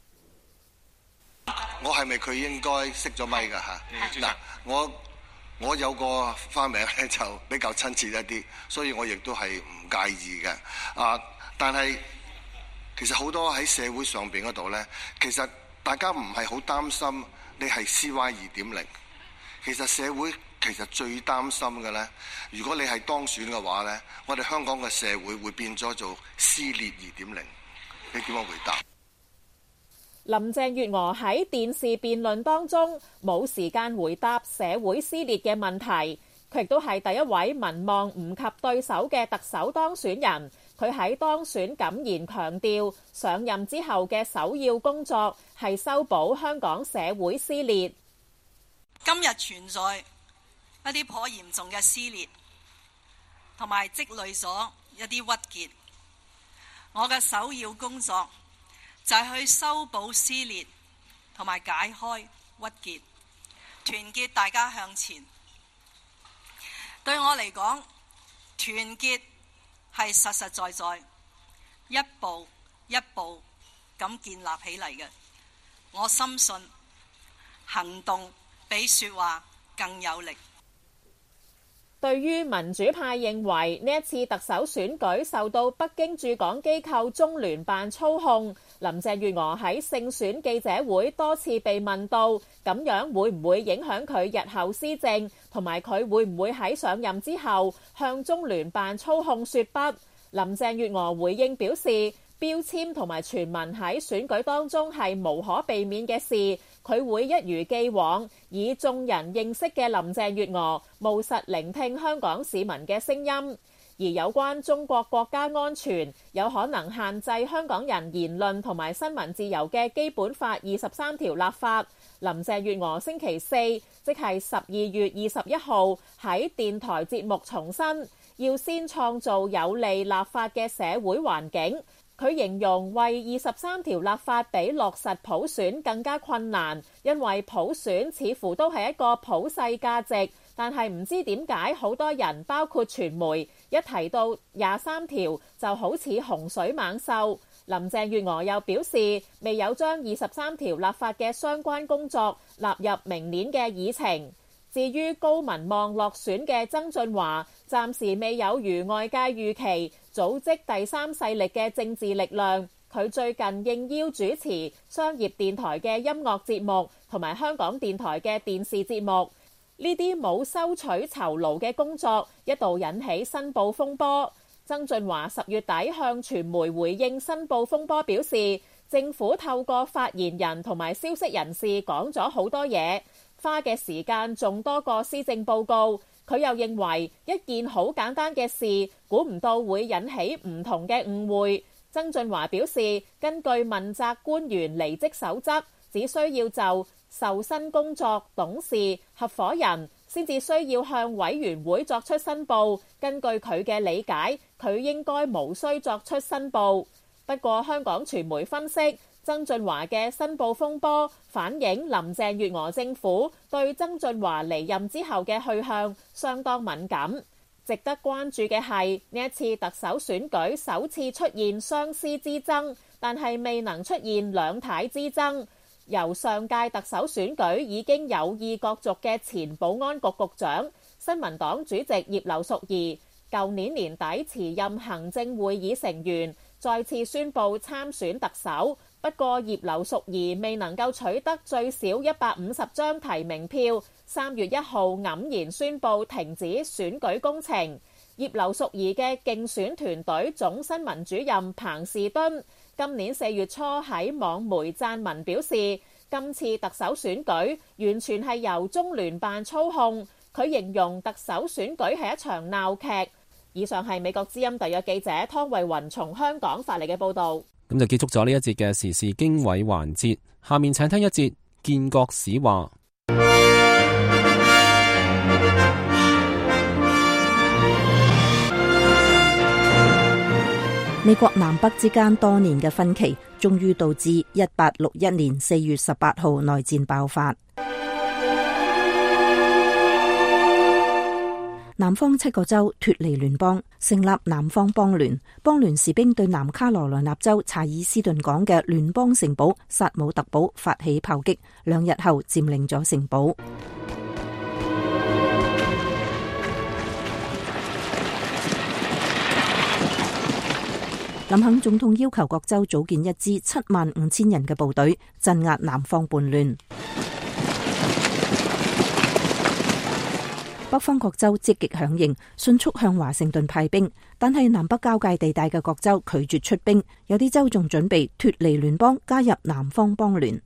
我係咪佢應該熄咗咪㗎嚇？嗱，我我有個花名咧就比較親切一啲，所以我亦都係唔介意嘅。啊，但係其實好多喺社會上邊嗰度咧，其實大家唔係好擔心你係 C Y 二點零。其實社會其實最擔心嘅咧，如果你係當選嘅話咧，我哋香港嘅社會會變咗做撕裂二點零。你點樣回答？ 林鄭月娥喺電視辯論當中冇時間回答社會撕裂嘅問題，佢亦都係第一位民望唔及對手嘅特首當選人。佢喺當選感言強調，上任之後嘅首要工作係修補香港社會撕裂。 今日存在一啲頗嚴重嘅撕裂，同埋積累咗一啲鬱結。我嘅首要工作就係去修補撕裂，同埋解開鬱結，團結大家向前。對我嚟講，團結係實實在在一步一步咁建立起嚟嘅。我深信行動比說話更有力。 對於民主派認為呢一次特首選舉受到北京駐港機構中聯辦操控，林鄭月娥喺勝選記者會多次被問到咁樣會唔會影響佢日後施政，同埋佢會唔會喺上任之後向中聯辦操控說不。林鄭月娥回應表示，標籤同埋傳聞喺選舉當中係無可避免嘅事，佢會一如既往以眾人認識嘅林鄭月娥務實聆聽香港市民嘅聲音。而有關中國國家安全有可能限制香港人言論同埋新聞自由嘅基本法二十三條立法，林鄭月娥星期四即係十二月二十一號喺電台節目重申，要先創造有利立法嘅社會環境。佢形容為二十三條立法比落實普選更加困難，因為普選似乎都係一個普世價值，但係唔知點解好多人包括傳媒一提到廿三條就好似洪水猛獸。林鄭月娥又表示，未有將二十三條立法嘅相關工作納入明年嘅議程。至於高民望落選嘅曾俊華，暫時未有如外界預期組織第三勢力嘅政治力量。佢最近應邀主持商業電台嘅音樂節目同埋香港電台嘅電視節目，呢啲冇收取酬勞嘅工作一度引起申報風波。曾俊華十月底向傳媒回應申報風波表示，政府透過發言人同埋消息人士講咗好多嘢，花嘅時間仲多過施政報告。佢又認為一件好簡單嘅事，估唔到會引起唔同嘅誤會。曾俊華表示，根據問責官員離職守則，只需要就受薪工作、董事、合夥人先至需要向委員會作出申報。根據佢嘅理解，佢應該無需作出申報。不過香港傳媒分析，曾俊華嘅申報風波反映林鄭月娥政府對曾俊華離任之後嘅去向相當敏感。值得關注嘅係呢一次特首選舉首次出現雙師之爭，但係未能出現兩太之爭。由上屆特首選舉已經有意角逐嘅前保安局局長、新民黨主席葉劉淑儀，舊年年底辭任行政會議成員，再次宣布參選特首。不過葉劉淑儀未能夠取得最少一百五十張提名票，三月一號黯然宣布停止選舉工程。葉劉淑儀嘅競選團隊總新聞主任彭士敦今年四月初喺網媒撰文表示，今次特首選舉完全係由中聯辦操控。佢形容特首選舉係一場鬧劇。以上係美國之音特約記者湯慧雲從香港發嚟嘅報導。 咁就結束咗呢一節嘅時事經緯環節，下面請聽一節建國史話。 美國南北之間多年嘅分歧，終於導致一八六一年四月十八號內戰爆發。南方七個州脫離聯邦，成立南方邦聯。邦聯士兵對南卡羅來納州查爾斯頓港嘅聯邦城堡薩姆特堡發起炮擊，兩日後佔領咗城堡。林肯總統要求各州組建一支七萬五千人嘅部隊，鎮壓南方叛亂。北方各州積極響應，迅速向華盛頓派兵，但係南北交界地帶嘅各州拒絕出兵，有啲州仲準備脫離聯邦，加入南方邦聯。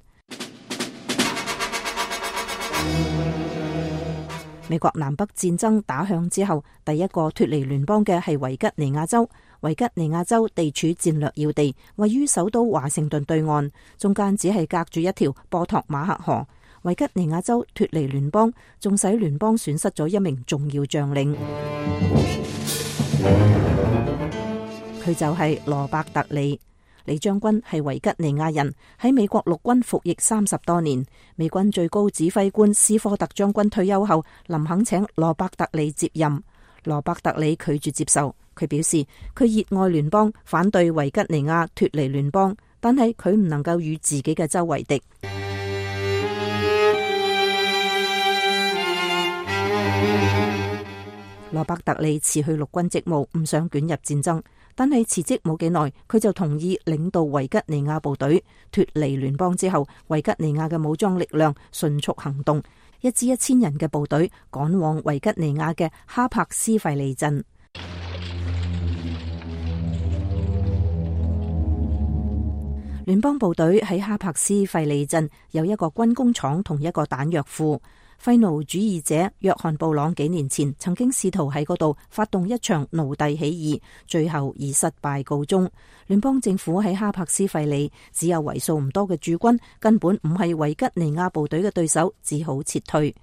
美國南北戰爭打響之後，第一個脫離聯邦嘅係維吉尼亞州。維吉尼亞州地處戰略要地，位於首都華盛頓對岸，中間只係隔住一條波托馬克河。維吉尼亞州脫離聯邦，仲使聯邦損失咗一名重要將領，佢就係羅伯特里。李將軍係維吉尼亞人，喺美國陸軍服役三十多年。美軍最高指揮官斯科特將軍退休後，林肯請羅伯特里接任。羅伯特里拒絕接受，佢表示佢熱愛聯邦，反對維吉尼亞脫離聯邦，但係佢唔能夠與自己嘅州為敵。羅伯特里辭去陸軍職務，唔想捲入戰爭，但係辭職冇幾耐，佢就同意領導維吉尼亞部隊脫離聯邦之後，維吉尼亞嘅武裝力量迅速行動，一支一千人嘅部隊趕往維吉尼亞嘅哈柏斯費利鎮。聯邦部隊喺哈柏斯費利鎮有一個軍工廠同一個彈藥庫。廢奴主義者約翰布朗幾年前曾經試圖喺嗰度發動一場奴隸起義，最後以失敗告終。聯邦政府喺哈柏斯費利只有為數唔多嘅駐軍，根本唔係維吉尼亞部隊嘅對手，只好撤退。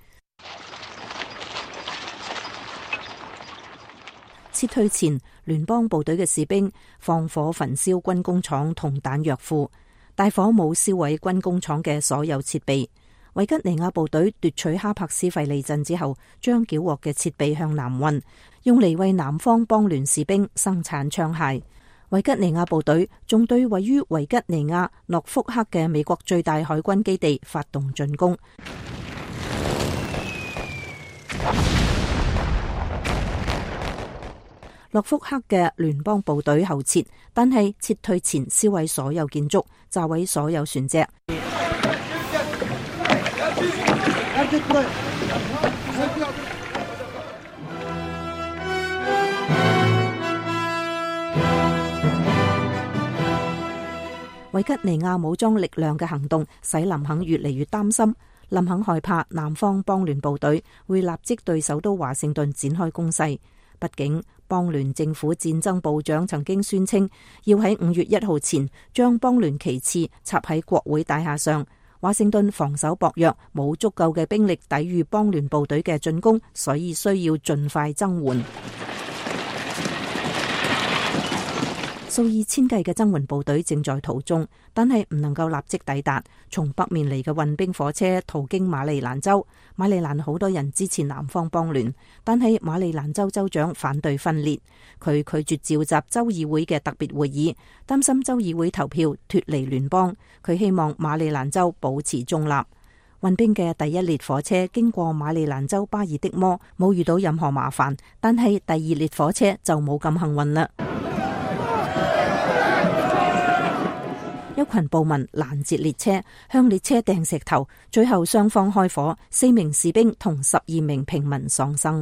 撤退前，聯邦部隊嘅士兵放火焚燒軍工廠同彈藥庫，大火冇燒毀軍工廠嘅所有設備。維吉尼亞部隊奪取哈柏斯費利鎮之後，將繳獲嘅設備向南運，用嚟為南方邦聯士兵生產槍械。維吉尼亞部隊仲對位於維吉尼亞諾福克嘅美國最大海軍基地發動進攻。諾福克嘅聯邦部隊後撤，但係撤退前燒毀所有建築，炸毀所有船隻。維吉尼亞武裝力量嘅行動使林肯越嚟越擔心。林肯害怕南方邦聯部隊會立即對首都華盛頓展開攻勢。畢竟邦聯政府戰爭部長曾經宣稱要喺五月一號前將邦聯旗幟插喺國會大廈上。華盛頓防守薄弱，冇足夠嘅兵力抵禦邦聯部隊嘅進攻，所以需要盡快增援。數以千計嘅增援部隊正在途中，但係唔能夠立即抵達。從北面嚟嘅運兵火車途經馬里蘭州，馬里蘭好多人支持南方邦聯，但係馬里蘭州州長反對分裂，佢拒絕召集州議會嘅特別會議，擔心州議會投票脫離聯邦。佢希望馬里蘭州保持中立。運兵嘅第一列火車經過馬里蘭州巴爾的摩，冇遇到任何麻煩，但係第二列火車就冇咁幸運啦。一群暴民攔截列車，向列車掟石頭，最後雙方開火，四名士兵同十二名平民喪生。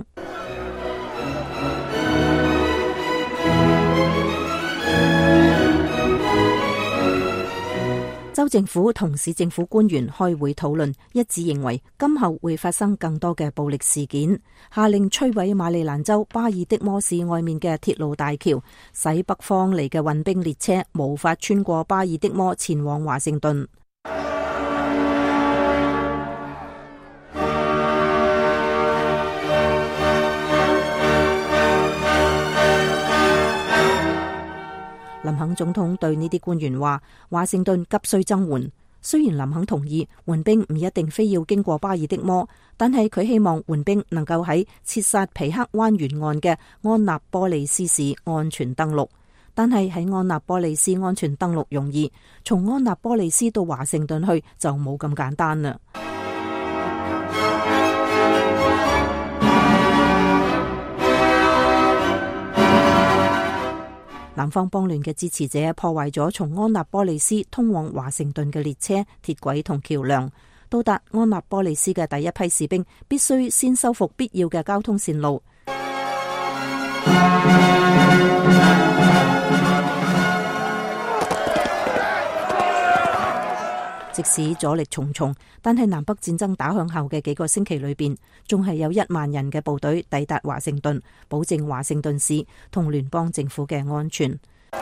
州政府同市政府官員開會討論，一致認為今後會發生更多嘅暴力事件，下令摧毀馬里蘭州巴爾的摩市外面嘅鐵路大橋，使北方嚟嘅運兵列車無法穿過巴爾的摩前往華盛頓。 林肯總統對呢啲官員話，華盛頓急需增援。雖然林肯同意援兵唔一定非要經過巴爾的摩，但係佢希望援兵能夠喺切薩皮克灣沿岸嘅安納波利斯市安全登陸。但係喺安納波利斯安全登陸容易，從安納波利斯到華盛頓去就冇咁簡單啦。南方邦聯嘅支持者破壞咗從安納波利斯通往華盛頓嘅列車、鐵軌同橋樑。到達安納波利斯嘅第一批士兵必須先修復必要嘅交通線路。即使阻力重重，但係南北戰爭打響後嘅幾個星期裏邊，仲係有一萬人嘅部隊抵達華盛頓，保證華盛頓市同聯邦政府嘅安全。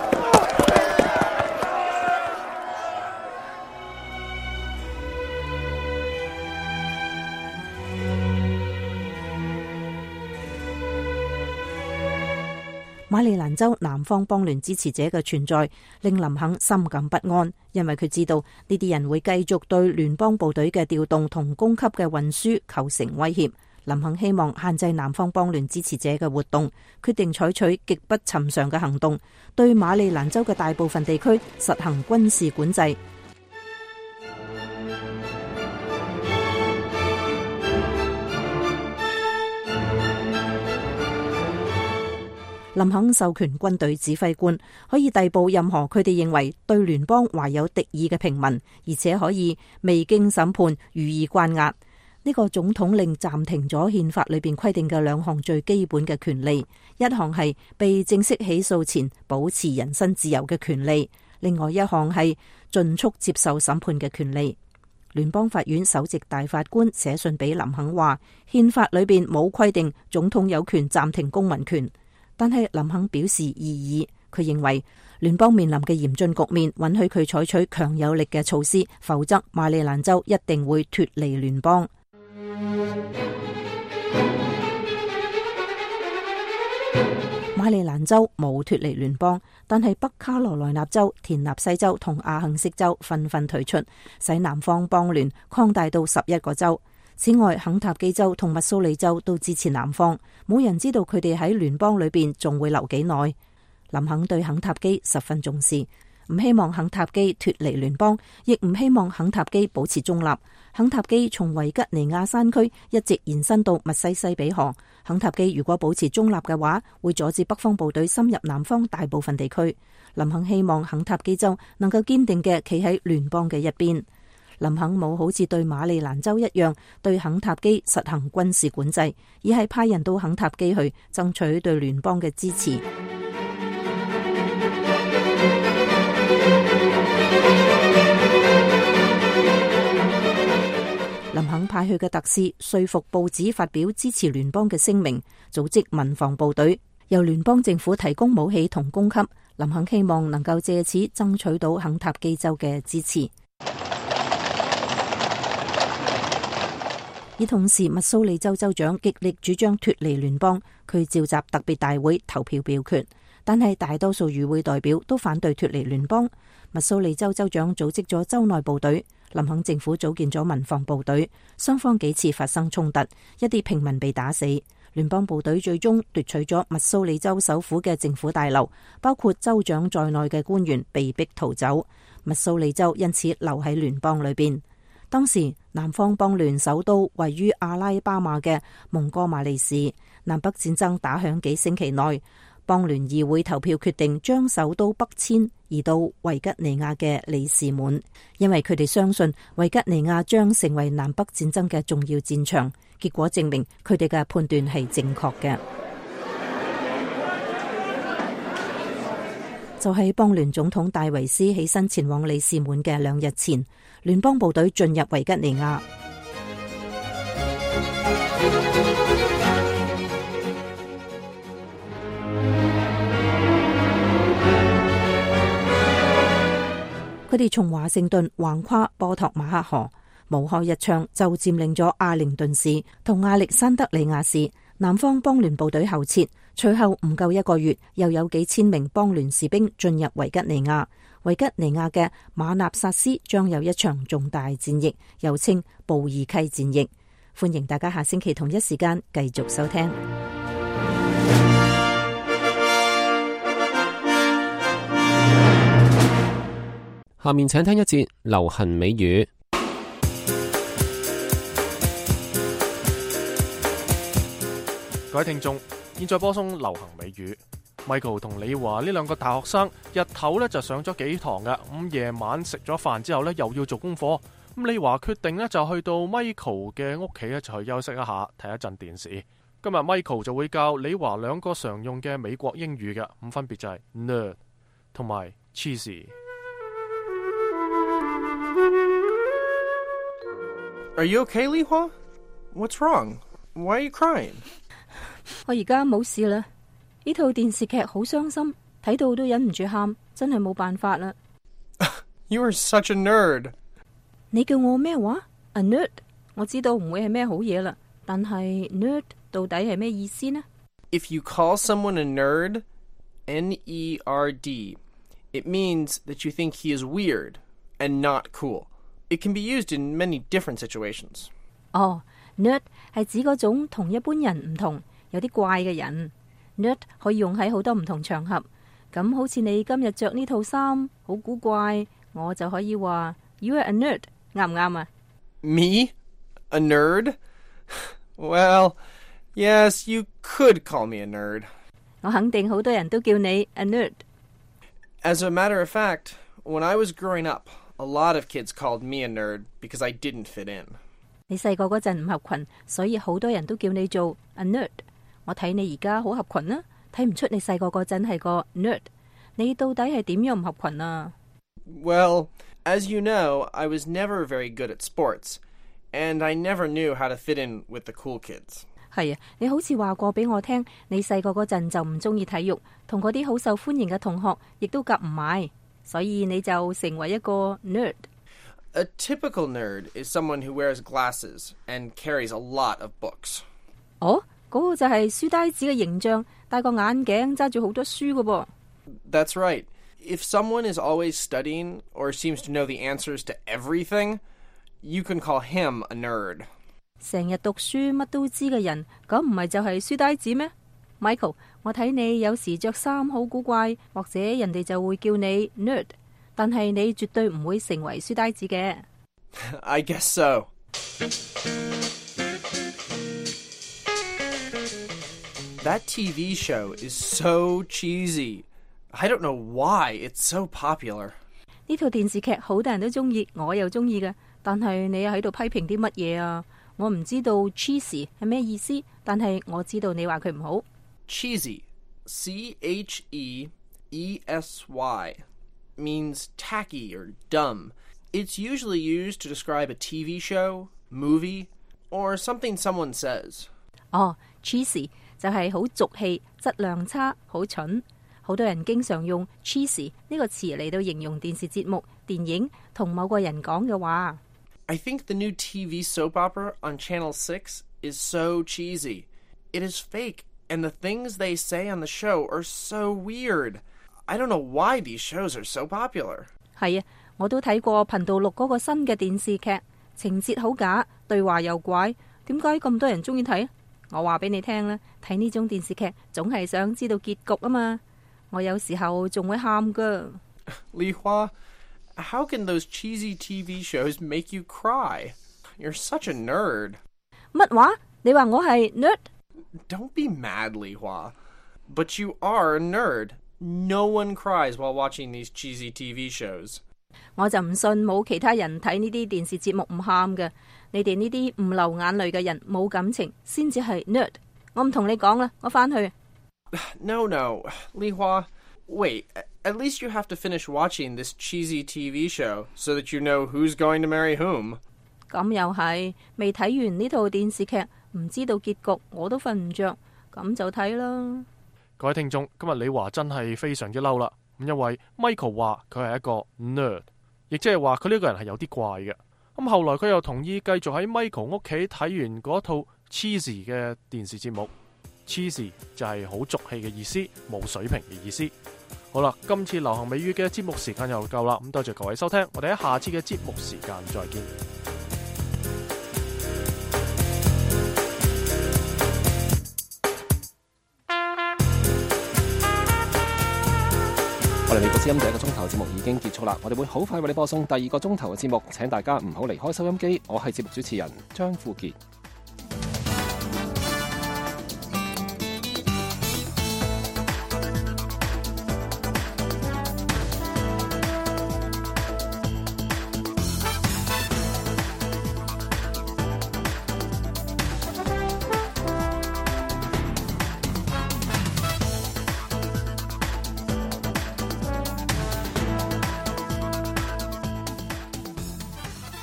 馬里蘭州南方邦聯支持者嘅存在令林肯深感不安，因為佢知道呢啲人會繼續對聯邦部隊嘅調動同供給嘅運輸構成威脅。林肯希望限制南方邦聯支持者嘅活動，決定採取極不尋常嘅行動，對馬里蘭州嘅大部分地區實行軍事管制。林肯授權軍隊指揮官可以逮捕任何佢哋認為對聯邦懷有敵意嘅平民，而且可以未經審判予以關押。呢個總統令暫停咗憲法裏邊規定嘅兩項最基本嘅權利，一項係被正式起訴前保持人身自由嘅權利，另外一項係盡速接受審判嘅權利。聯邦法院首席大法官寫信俾林肯話，憲法裏邊冇規定總統有權暫停公民權。但係林肯表示異議，佢認為聯邦面臨嘅嚴峻局面允許佢採取強有力嘅措施，否則馬里蘭州一定會脫離聯邦。馬里蘭州冇脫離聯邦，但係北卡羅來納州、田納西州同阿肯色州紛紛退出，使南方邦聯擴大到十一個州。此外，肯塔基州同密蘇里州都支持南方，冇人知道佢哋喺聯邦裏邊仲會留幾耐。林肯對肯塔基十分重視，唔希望肯塔基脫離聯邦，亦唔希望肯塔基保持中立。肯塔基從維吉尼亞山區一直延伸到密西西比河。肯塔基如果保持中立嘅話，會阻止北方部隊深入南方大部分地區。林肯希望肯塔基州能夠堅定嘅企喺聯邦嘅一邊。林肯冇好似對馬里蘭州一樣對肯塔基實行軍事管制，而係派人到肯塔基去爭取對聯邦嘅支持。林肯派去嘅特使說服報紙發表支持聯邦嘅聲明，組織民防部隊，由聯邦政府提供武器同供給。林肯希望能夠借此爭取到肯塔基州嘅支持。而同時，密蘇里州州長極力主張脫離聯邦，佢召集特別大會投票表決，但係大多數與會代表都反對脫離聯邦。密蘇里州州長組織咗州內部隊，林肯政府組建咗民防部隊，雙方幾次發生衝突，一啲平民被打死。聯邦部隊最終奪取咗密蘇里州首府嘅政府大樓，包括州長在內嘅官員被逼逃走，密蘇里州因此留喺聯邦裏邊。當時南方邦聯首都位於阿拉巴馬嘅蒙哥馬利市，南北戰爭打響幾星期內，邦聯議會投票決定將首都北遷移到維吉尼亞嘅里士滿，因為佢哋相信維吉尼亞將成為南北戰爭嘅重要戰場。結果證明佢哋嘅判斷係正確嘅。就喺邦聯總統戴維斯起身前往里士滿嘅兩日前，聯邦部隊進入維吉尼亞。佢哋從華盛頓橫跨波托馬克河，冇開一槍就佔領咗阿靈頓市同亞歷山德里亞市。南方邦聯部隊後撤， 隨後唔夠一個月，又有幾千名邦聯士兵進入維吉尼亞。維吉尼亞嘅馬納薩斯將有一場重大戰役，又稱布爾溪戰役。歡迎大家下星期同一時間繼續收聽。 下面請聽一節流行美語。 各位聽眾，現在播送流行美語。Michael 同李華呢兩個大學生日頭呢就上咗幾堂㗎，咁夜晚食咗飯之後呢又要做功課。咁李華決定呢就去到 Michael 嘅屋企呢就去休息一下，睇一陣電視。今日 Michael 就會教李華兩個常用嘅美國英語嘅，咁分別就係 nerd 同埋 cheesy。Are you okay, Li Hua? What's wrong? Why are you crying? 我而家冇事啦。呢套電視劇好傷心，睇到都忍唔住喊，真係冇辦法啦。 You are such a nerd. 你叫我咩話？ A nerd？ 我知道唔會係咩好嘢啦，但係 nerd 到底係咩意思呢？ If you call someone a nerd, N E R D, it means that you think he is weird and not cool. It can be used in many different situations. 哦， nerd 係指嗰種同一般人唔同，有啲怪嘅人。nerd 可以用喺好多唔同場合，咁好似你今日着呢套衫好古怪，我就可以話 You are a nerd， 啱唔啱啊？ Me? A nerd? Well, yes, you could call me a nerd. 我肯定好多人都叫你 a nerd。 As a matter of fact, when I was growing up, a lot of kids called me a nerd because I didn't fit in. 你細個嗰陣唔合群，所以好多人都叫你做 a nerd。我睇你而家好合群啊，睇唔出你細個嗰陣係個 nerd。你到底係點樣唔合群啊？ Well, as you know, I was never very good at sports, and I never knew how to fit in with the cool kids. 係啊，你好似話過俾我聽，你細個嗰陣就唔中意體育，同嗰啲好受歡迎嘅同學亦都夾唔埋，所以你就成為一個 nerd。 A typical nerd is someone who wears glasses and carries a lot of books. 哦？嗰個就係書呆子嘅形象，戴個眼鏡，揸住好多書㗎噃。 That's right. If someone is always studying or seems to know the answers to everything, you can call him a nerd. 成日讀書乜都知嘅人，咁唔係就係書呆子咩？ Michael， 我睇你有時着衫好古怪，或者人哋就會叫你 nerd， 但係你絕對唔會成為書呆子嘅。 I guess so. That T V show is so cheesy. I don't know why it's so popular. 呢套電視劇好多人都中意，我又中意嘅。但係你又喺度批評啲乜嘢啊？我唔知道 cheesy 係咩意思，但係我知道你話佢唔好。 Cheesy, C H E E S Y, means tacky or dumb. It's usually used to describe a T V show, movie, or something someone says. 哦 cheesy 就係好俗氣，質量差，好蠢。好多人經常用 cheesy 呢個詞嚟到形容電視節目、電影同某個人講嘅話。 I think the new T V soap opera on Channel six is so cheesy. It is fake, and the things they say on the show are so weird. I don't know why these shows are so popular. 係啊，我都睇過頻道六嗰個新嘅電視劇，情節好假，對話又怪，點解咁多人中意睇？我話俾你聽啦，睇呢種電視劇總係想知道結局啊嘛。我有時候仲會喊噶。 Li Hua, how can those cheesy T V shows make you cry? You're such a nerd. 乜話？你話我係 nerd？ Don't be mad, Li Hua. But you are a nerd. No one cries while watching these cheesy T V shows. 我就唔信冇其他人睇呢啲電視節目唔喊嘅。你哋呢啲唔流眼淚嘅人冇感情，先至係 nerd。我唔同你講啦，我返去。 No, no, Li Hua. Wait, at least you have to finish watching this cheesy T V show so that you know who's going to marry whom. 咁又係，未睇完呢套電視劇，唔知道結局，我都瞓唔着，咁就睇啦。 各位聽眾，今日李華真係非常之嬲啦，咁因為 Michael 話佢係一個 nerd， 亦即係話佢呢個人係有啲怪嘅。咁後來佢又同意繼續喺 Michael 屋企睇完嗰套 cheesy 嘅電視節目。 cheesy 就係好俗氣嘅意思，冇水平嘅意思。好啦，今次流行美語嘅節目時間又夠啦，咁多謝各位收聽，我哋喺下次嘅節目時間再見。 我哋美國之音第一個鐘頭節目已經結束啦，我哋會好快為你播送第二個鐘頭嘅節目，請大家唔好離開收音機。我係節目主持人張富傑。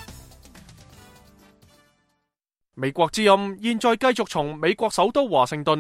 美國之音現在繼續從美國首都華盛頓